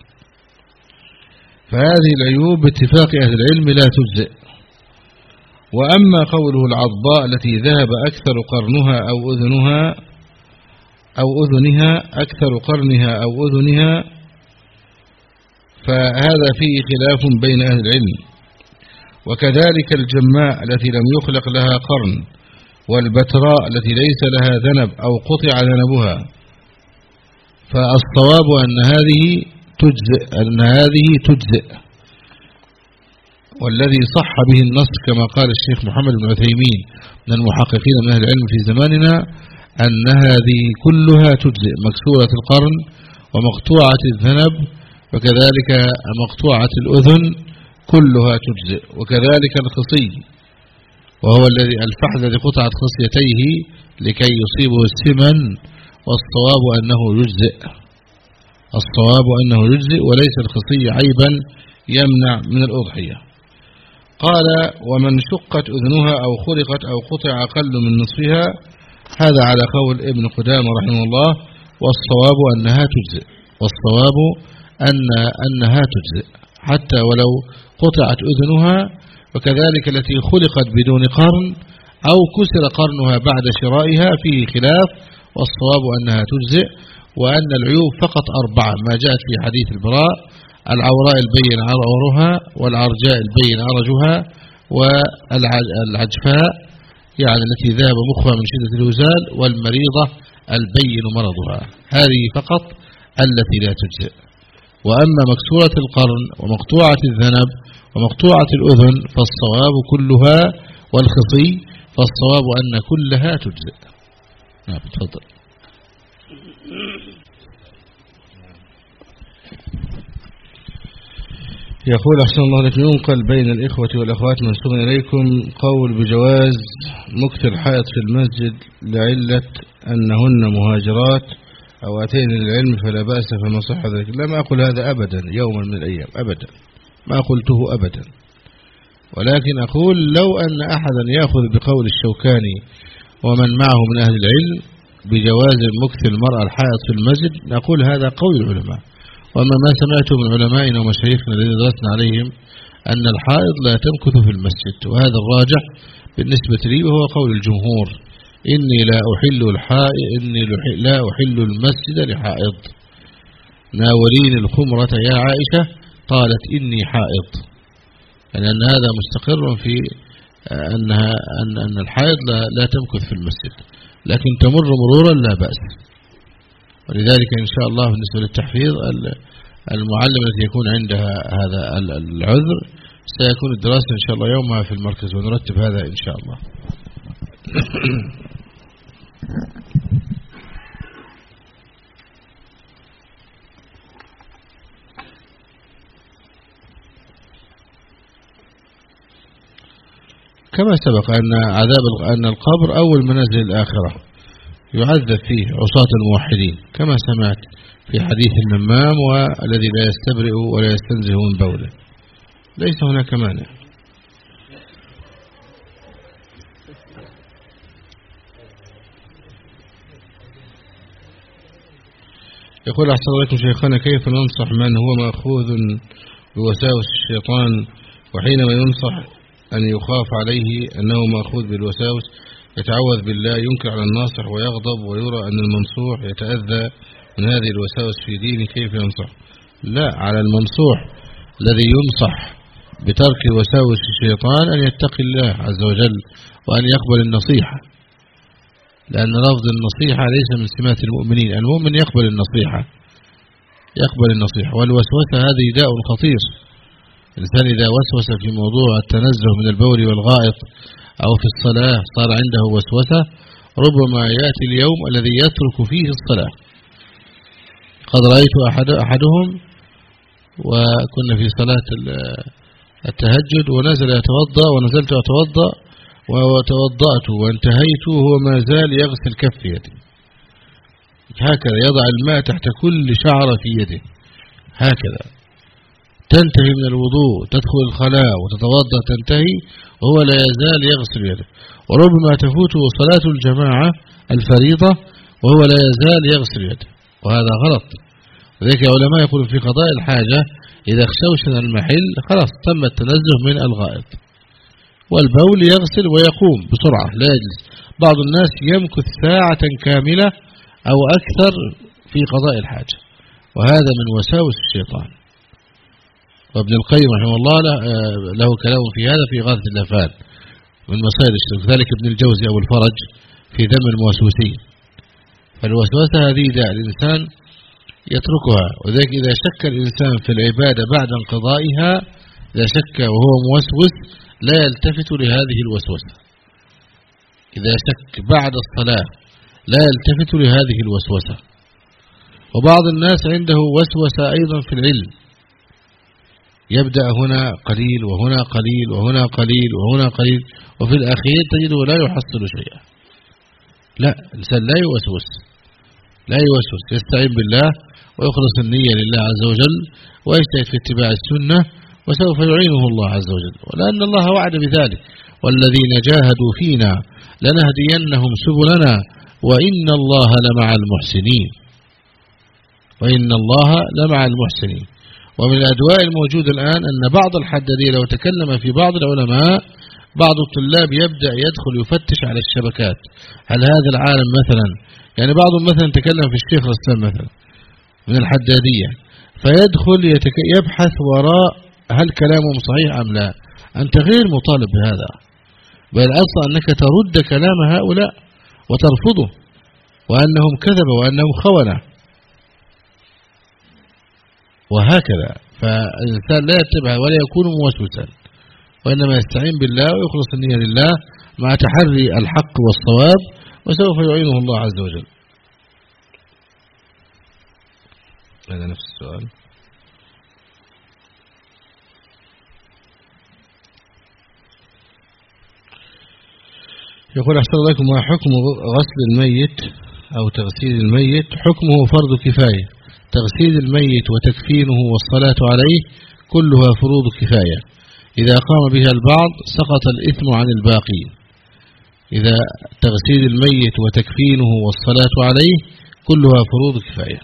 فهذه العيوب باتفاق أهل العلم لا تجزئ. وأما قوله العضباء التي ذهب أكثر قرنها أو أذنها أكثر قرنها أو أذنها، فهذا فيه خلاف بين أهل العلم. وكذلك الجماء التي لم يخلق لها قرن، والبتراء التي ليس لها ذنب أو قطع ذنبها، فالصواب أن هذه تجزئ. والذي صح به النص كما قال الشيخ محمد بن عثيمين من المحققين من أهل العلم في زماننا أن هذه كلها تجزئ: مكسورة القرن، ومقطوعة الذنب، وكذلك مقطوعة الأذن، كلها تجزئ. وكذلك الخصي، وهو الفحل الذي قطعت خصيتيه لكي يصيبه السمن، والصواب أنه يجزئ، وليس الخصي عيبا يمنع من الأضحية. قال: ومن شقت أذنها أو خرقت أو قطع أقل من نصفها، هذا على قول ابن قدامة رحمه الله، والصواب أنها تجزئ حتى ولو قطعت أذنها. وكذلك التي خلقت بدون قرن أو كسر قرنها بعد شرائها فيه خلاف، والصواب أنها تجزئ. وأن العيوب فقط 4 ما جاءت في حديث البراء: العوراء البين عورها، والعرجاء البين عرجها، والعجفاء يعني التي ذهب مخها من شدة الهزال، والمريضة البين مرضها. هذه فقط التي لا تجزئ. وأما مكسورة القرن ومقطوعة الذنب ومقطوعة الأذن فالصواب كلها، والخصي فالصواب أن كلها تجزئ. نعم تفضل. يقول أحسن الله لك، ينقل بين الإخوة والأخوات منسوب إليكم قول بجواز مكث الحائض في المسجد لعلة أنهن مهاجرات أو أتين للعلم فلا بأس، فما صح ذلك؟ لم أقل هذا أبدا يوما من الأيام، أبدا ما قلته أبدا، ولكن أقول لو أن أحدا يأخذ بقول الشوكاني ومن معه من أهل العلم بجواز مكث المرأة الحائض في المسجد نقول هذا قول العلماء. وأما ما سمعته من علمائنا ومشايخنا الذين درسنا عليهم أن الحائض لا تمكث في المسجد، وهذا الراجح بالنسبة لي وهو قول الجمهور. إني لا أحل المسجد لحائض. ناولين الخمرة يا عائشة، قالت إني حائض، يعني أن هذا مستقر في أن الحائض لا تمكث في المسجد، لكن تمر مرورا لا بأس. ولذلك إن شاء الله بالنسبة للتحفيظ المعلم التي يكون عندها هذا العذر سيكون الدراسة إن شاء الله يومها في المركز، ونرتب هذا إن شاء الله. كما سبق أن القبر أول منازل الآخرة يعذب فيه عصاة الموحدين، كما سمعت في حديث النمام والذي لا يستبرئ ولا يستنزه من بوله، ليس هناك مانع. يقول أحسن الله شيخنا، كيف ننصح من هو مأخوذ بوساوس الشيطان، وحينما ينصح أن يخاف عليه أنه مأخوذ بالوساوس يتعوذ بالله، ينكر على الناصح ويغضب ويرى أن المنصوح يتأذى من هذه الوساوس في دينه، كيف ينصح؟ لا، على المنصوح الذي ينصح بترك وساوس الشيطان أن يتقي الله عز وجل وأن يقبل النصيحة، لأن لفظ النصيحة ليس من سمات المؤمنين. المؤمن يقبل النصيحة، والوسوسة هذه داء خطير. الإنسان إذا وسوس في موضوع التنزه من البول والغائط أو في الصلاة صار عنده وسوسة، ربما يأتي اليوم الذي يترك فيه الصلاة. قد رأيت أحدهم وكنا في صلاة التهجد ونزل يتوضأ ونزلت أتوضأ وتوضأت وانتهيت وهو ما زال يغسل كف يده هكذا، يضع الماء تحت كل شعرة في يده هكذا، تنتهي من الوضوء تدخل الخلاء وتتوضأ تنتهي وهو لا يزال يغسل يده، وربما تفوته صلاة الجماعة الفريضة وهو لا يزال يغسل يده، وهذا غلط. وذلك علماء يقولون في قضاء الحاجة إذا اخشوشن المحل خلاص تم التنزه من الغائط، والبول يغسل ويقوم بسرعة لا يجلس. بعض الناس يمكث ساعة كاملة أو أكثر في قضاء الحاجة، وهذا من وساوس الشيطان. وابن القيم رحمه الله له كلام في هذا في غاثة اللافان من مصائر الشرك، ذلك ابن الجوزي أو الفرج في ذم الموسوسين. فالوسوسة هذه داء الإنسان يتركها، وذلك إذا شك الإنسان في العبادة بعد انقضائها، إذا شك وهو موسوس لا يلتفت لهذه الوسوسة، إذا شك بعد الصلاة لا يلتفت لهذه الوسوسة. وبعض الناس عنده وسوسة أيضا في العلم، يبدأ هنا قليل وهنا قليل وهنا قليل وهنا قليل، وفي الأخير تجده لا يحصل شيئا. لا، الإنسان لا يوسوس، يستعين بالله ويخلص النية لله عز وجل ويجتهد في اتباع السنة، وسوف يعينه الله عز وجل، ولأن الله وعد بذلك: والذين جاهدوا فينا لنهدينهم سبلنا وإن الله لمع المحسنين. ومن الأدواء الموجودة الآن أن بعض الحدادية لو تكلم في بعض العلماء، بعض الطلاب يبدأ يدخل يفتش على الشبكات، هل هذا العالم مثلا، يعني بعضهم مثلا تكلم في الشيخ الإسلام مثلا من الحدادية، فيدخل يبحث وراء هل كلامهم صحيح أم لا. أنت غير مطالب بهذا، بل الأصل أنك ترد كلام هؤلاء وترفضه، وأنهم كذبوا وأنهم خونة. وهكذا. فالإنسان لا يتبع ولا يكون موسوسا، وإنما يستعين بالله ويخلص النية لله مع تحري الحق والصواب، وسوف يعينه الله عز وجل. هذا نفس السؤال. يقول أحسن لكم: ما حكم غسل الميت أو تغسيل الميت؟ حكمه فرض كفاية. تغسيل الميت وتكفينه والصلاة عليه كلها فروض كفاية، إذا قام بها البعض سقط الإثم عن الباقين. إذا تغسيل الميت وتكفينه والصلاة عليه كلها فروض كفاية.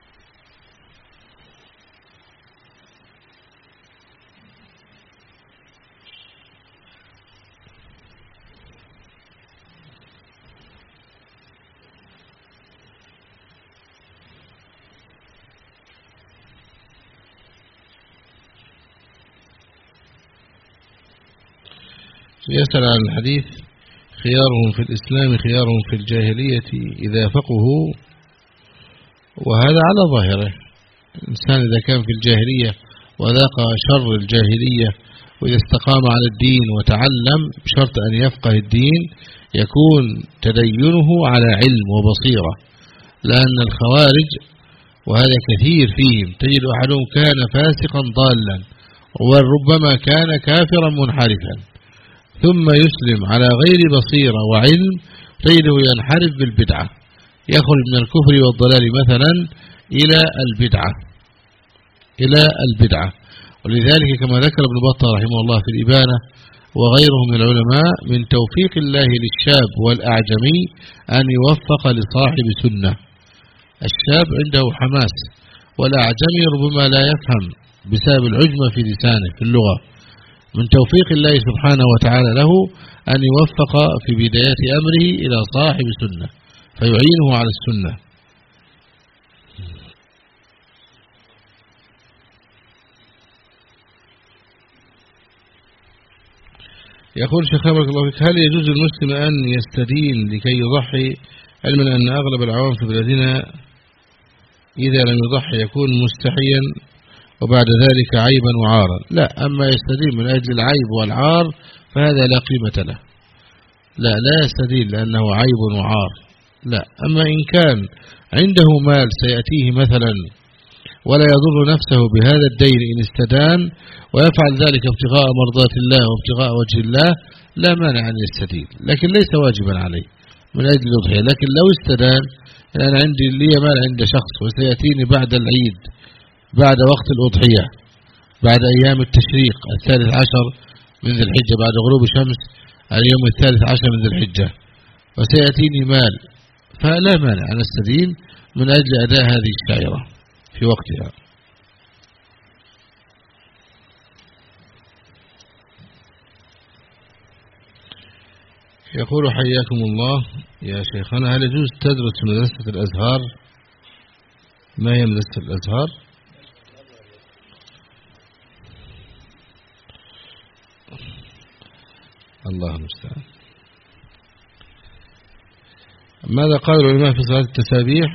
يسأل عن الحديث: خيارهم في الإسلام خيارهم في الجاهلية إذا فقهوا. وهذا على ظاهره، الإنسان إذا كان في الجاهلية وذاق شر الجاهلية، وإذا استقام على الدين وتعلم بشرط أن يفقه الدين، يكون تدينه على علم وبصيرة. لأن الخوارج، وهذا كثير فيهم، تجد أحدهم كان فاسقا ضالا، وربما كان كافرا منحرفا، ثم يسلم على غير بصيرة وعلم، تجده ينحرف بالبدعة، يخرج من الكفر والضلال مثلا إلى البدعة. ولذلك كما ذكر ابن بطة رحمه الله في الإبانة وغيره من العلماء: من توفيق الله للشاب والأعجمي أن يوفق لصاحب سنة. الشاب عنده حماس، والأعجمي ربما لا يفهم بسبب العجمة في لسانه في اللغة. من توفيق الله سبحانه وتعالى له أن يوفق في بداية أمره إلى صاحب سنة فيعينه على السنة. يقول شيخ بارك الله فيك: هل يجوز للمسلم أن يستدين لكي يضحي، علما أن أغلب العوام في بلادنا إذا لم يضحي يكون مستحيا وبعد ذلك عيبا وعارا؟ لا، أما يستدين من أجل العيب والعار فهذا لا قيمة له. لا يستدين لأنه عيب وعار، لا. أما إن كان عنده مال سيأتيه مثلا ولا يضر نفسه بهذا الدين إن استدان، ويفعل ذلك ابتغاء مرضات الله وابتغاء وجه الله، لا مانع أن يستدين، لكن ليس واجبا عليه من أجل الأضحية. لكن لو استدان: أنا عندي لي مال عند شخص وسيأتيني بعد العيد، بعد وقت الأضحية، بعد أيام التشريق 13 من ذي الحجة، بعد غروب الشمس اليوم 13 من ذي الحجة، وسيأتيني مال، فلا مانع أن أستدين من أجل أداء هذه الشعيرة في وقتها. يقول: حياكم الله يا شيخنا، هل يجوز تدرس في مدرسة الأزهار؟ ما هي مدرسة الأزهار؟ الله المستعان. ماذا قال العلماء في صلاة التسابيح؟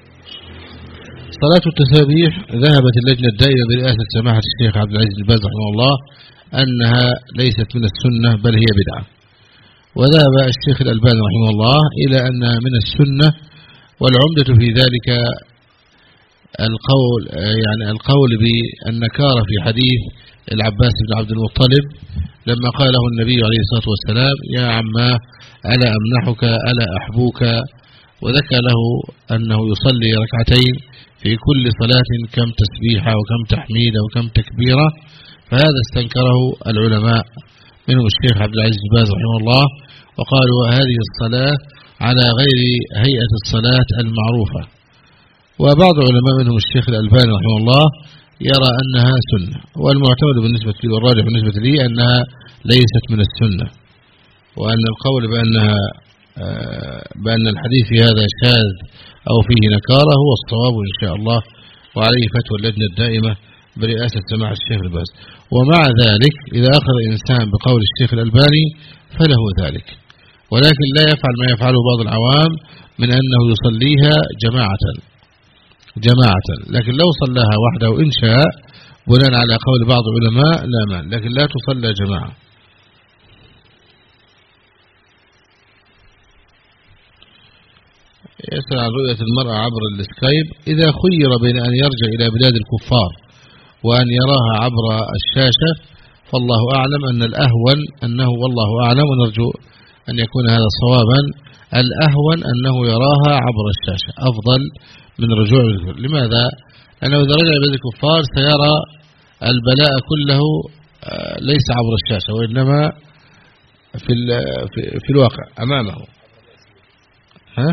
صلاة التسابيح ذهبت اللجنة الدائمة برئاسة سماحة الشيخ عبد العزيز بن باز رحمه الله أنها ليست من السنة بل هي بدعة، وذهب الشيخ الألباني رحمه الله إلى أنها من السنة. والعمدة في ذلك القول بالنكارة في حديث العباس بن عبد المطلب لما قال له النبي عليه الصلاة والسلام: يا عماه ألا أمنحك ألا أحبوك، وذكر له أنه يصلي ركعتين في كل صلاة كم تسبيحة وكم تحميدة وكم تكبيرة. فهذا استنكره العلماء منهم الشيخ عبد العزيز بن باز رحمه الله، وقالوا هذه الصلاة على غير هيئة الصلاة المعروفة. وبعض العلماء منهم الشيخ الألباني رحمه الله يرى أنها سنة، والمعتمد بالنسبة لي والراجح بالنسبة لي أنها ليست من السنة، وأن القول بأن الحديث في هذا شاذ أو فيه نكارة هو الصواب إن شاء الله، وعليه فتوى اللجنة الدائمة برئاسة سماحة الشيخ الباز. ومع ذلك إذا أخذ الإنسان بقول الشيخ الألباني فله ذلك، ولكن لا يفعل ما يفعله بعض العوام من أنه يصليها جماعة جماعة، لكن لو صلاها وحده إن شاء بناء على قول بعض العلماء لا مانع، لكن لا تصلى جماعة. يسأل عن رؤية المرأة عبر السكايب. إذا خير بين أن يرجع إلى بلاد الكفار وأن يراها عبر الشاشة فالله أعلم أن الأهون أنه، والله أعلم ونرجو أن يكون هذا صوابا، الأهون أنه يراها عبر الشاشة أفضل من رجوع الكفر. لماذا؟ لأنه إذا رجع إلى بلاد الكفار سيرى البلاء كله ليس عبر الشاشة وإنما في الواقع أمامه. ها؟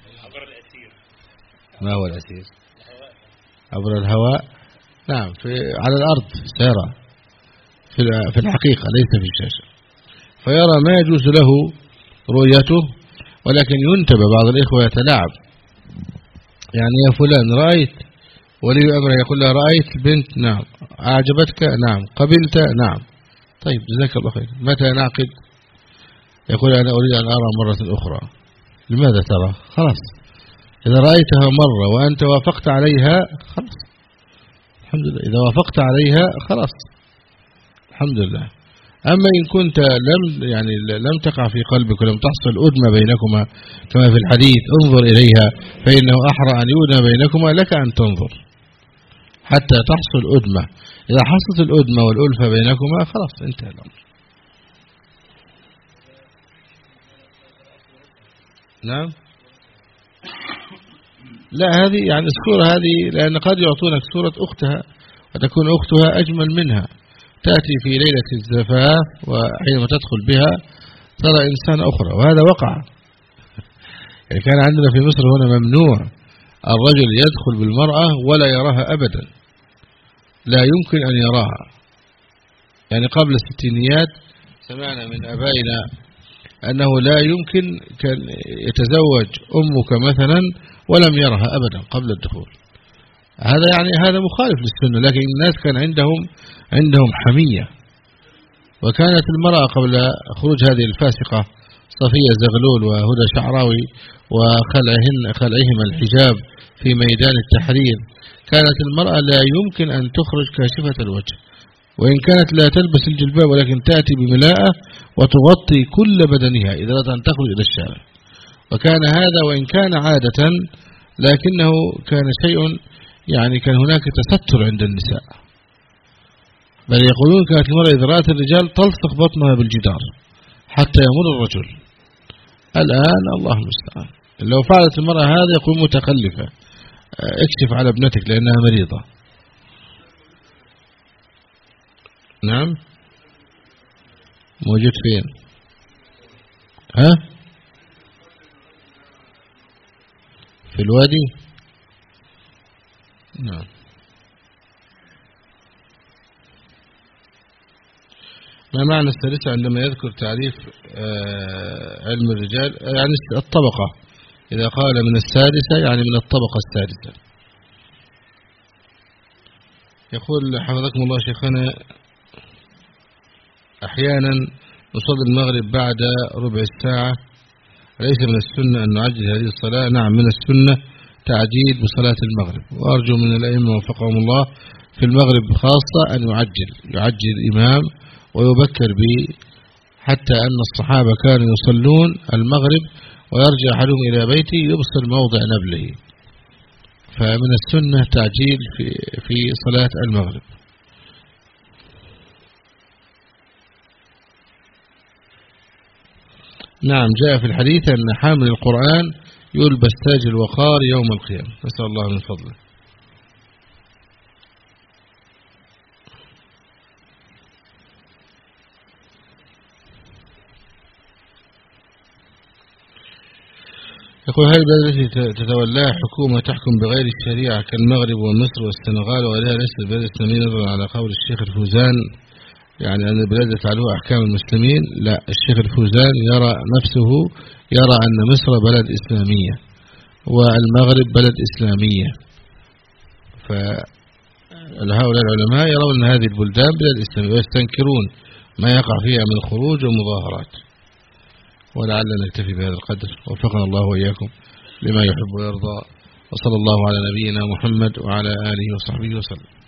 ما هو الأسير؟ عبر الهواء. نعم، على الأرض سيرى في الحقيقة ليس في الشاشة، فيرى ما يجوز له رؤيته، ولكن ينتبه بعض الإخوة يتلاعب، يعني يا فلان رأيت، ولي أمره يقول له رأيت البنت، نعم. أعجبتك؟ نعم. قبلت؟ نعم. طيب جزاك الله خير، متى نعقد؟ يقول أنا أريد أن أرى مرة أخرى. لماذا ترى؟ خلاص، إذا رأيتها مرة وأنت وافقت عليها خلاص الحمد لله، إذا وافقت عليها خلاص الحمد لله. أما إن كنت لم تقع في قلبك ولم تحصل أدمة بينكما كما في الحديث انظر إليها فإنه أحرى أن يؤدم بينكما لك أن تنظر حتى تحصل أدمة. إذا حصلت الأدمة والألفة بينكما خلاص انتهى الأمر. نعم. لا، هذه يعني الصورة هذه، لأن قد يعطونك صورة أختها وتكون أختها أجمل منها، تأتي في ليلة الزفاف وحينما تدخل بها ترى إنسان أخرى، وهذا وقع. يعني كان عندنا في مصر هنا ممنوع الرجل يدخل بالمرأة ولا يراها أبدا، لا يمكن أن يراها. يعني قبل الستينيات سمعنا من أبائنا أنه لا يمكن كان يتزوج أمك مثلا ولم يرها أبدا قبل الدخول. هذا مخالف للسنة، لكن الناس كان عندهم حمية. وكانت المرأة قبل خروج هذه الفاسقة صفية زغلول وهدى شعراوي وخلعهما الحجاب في ميدان التحرير، كانت المرأة لا يمكن أن تخرج كاشفة الوجه، وإن كانت لا تلبس الجلباب ولكن تأتي بملاءة وتغطي كل بدنها إذا أردت أن تخرج إلى الشارع. وكان هذا وإن كان عادة لكنه كان شيء، يعني كان هناك تستر عند النساء، بل يقولون كانت المرأة إذا رأت الرجال تلصق بطنها بالجدار حتى يمر الرجل. الآن الله المستعان، لو فعلت المرأة هذا يقول متخلفة، اكشف على ابنتك لأنها مريضة. نعم. موجود فين؟ ها؟ في الوادي. نعم. ما معنى الثالثة عندما يذكر تعريف علم الرجال؟ يعني الطبقة، إذا قال من السادسة يعني من الطبقة السادسة. يقول حفظكم الله شيخنا أحيانا نصلي المغرب بعد ربع الساعة، ليس من السنة أن نعجل هذه الصلاة؟ نعم من السنة تعجيل بصلاة المغرب، وأرجو من الأئمة وفقهم الله في المغرب خاصة أن يعجل الإمام ويبكر به، حتى أن الصحابة كانوا يصلون المغرب ويرجع أحدهم إلى بيته يبصر موضع نبله، فمن السنة تعجيل في صلاة المغرب. نعم، جاء في الحديث أن حامل القرآن يلبس تاج الوقار يوم القيامة، نسأل الله من فضله. يقول هل البلد التي تتولاها حكومة تحكم بغير الشريعة كالمغرب ومصر والسنغال وغيرها ليست البلد الإسلامية نظرا على قول الشيخ الفوزان، يعني أن البلاد يفعلوها أحكام المسلمين؟ لا، الشيخ الفوزان يرى أن مصر بلد إسلامية والمغرب بلد إسلامية، فهؤلاء العلماء يرون أن هذه البلدان بلد إسلامية ويستنكرون ما يقع فيها من خروج ومظاهرات. ولعلنا نكتفي بهذا القدر، وفقنا الله وإياكم لما يحب ويرضى، وصلى الله على نبينا محمد وعلى آله وصحبه وسلم.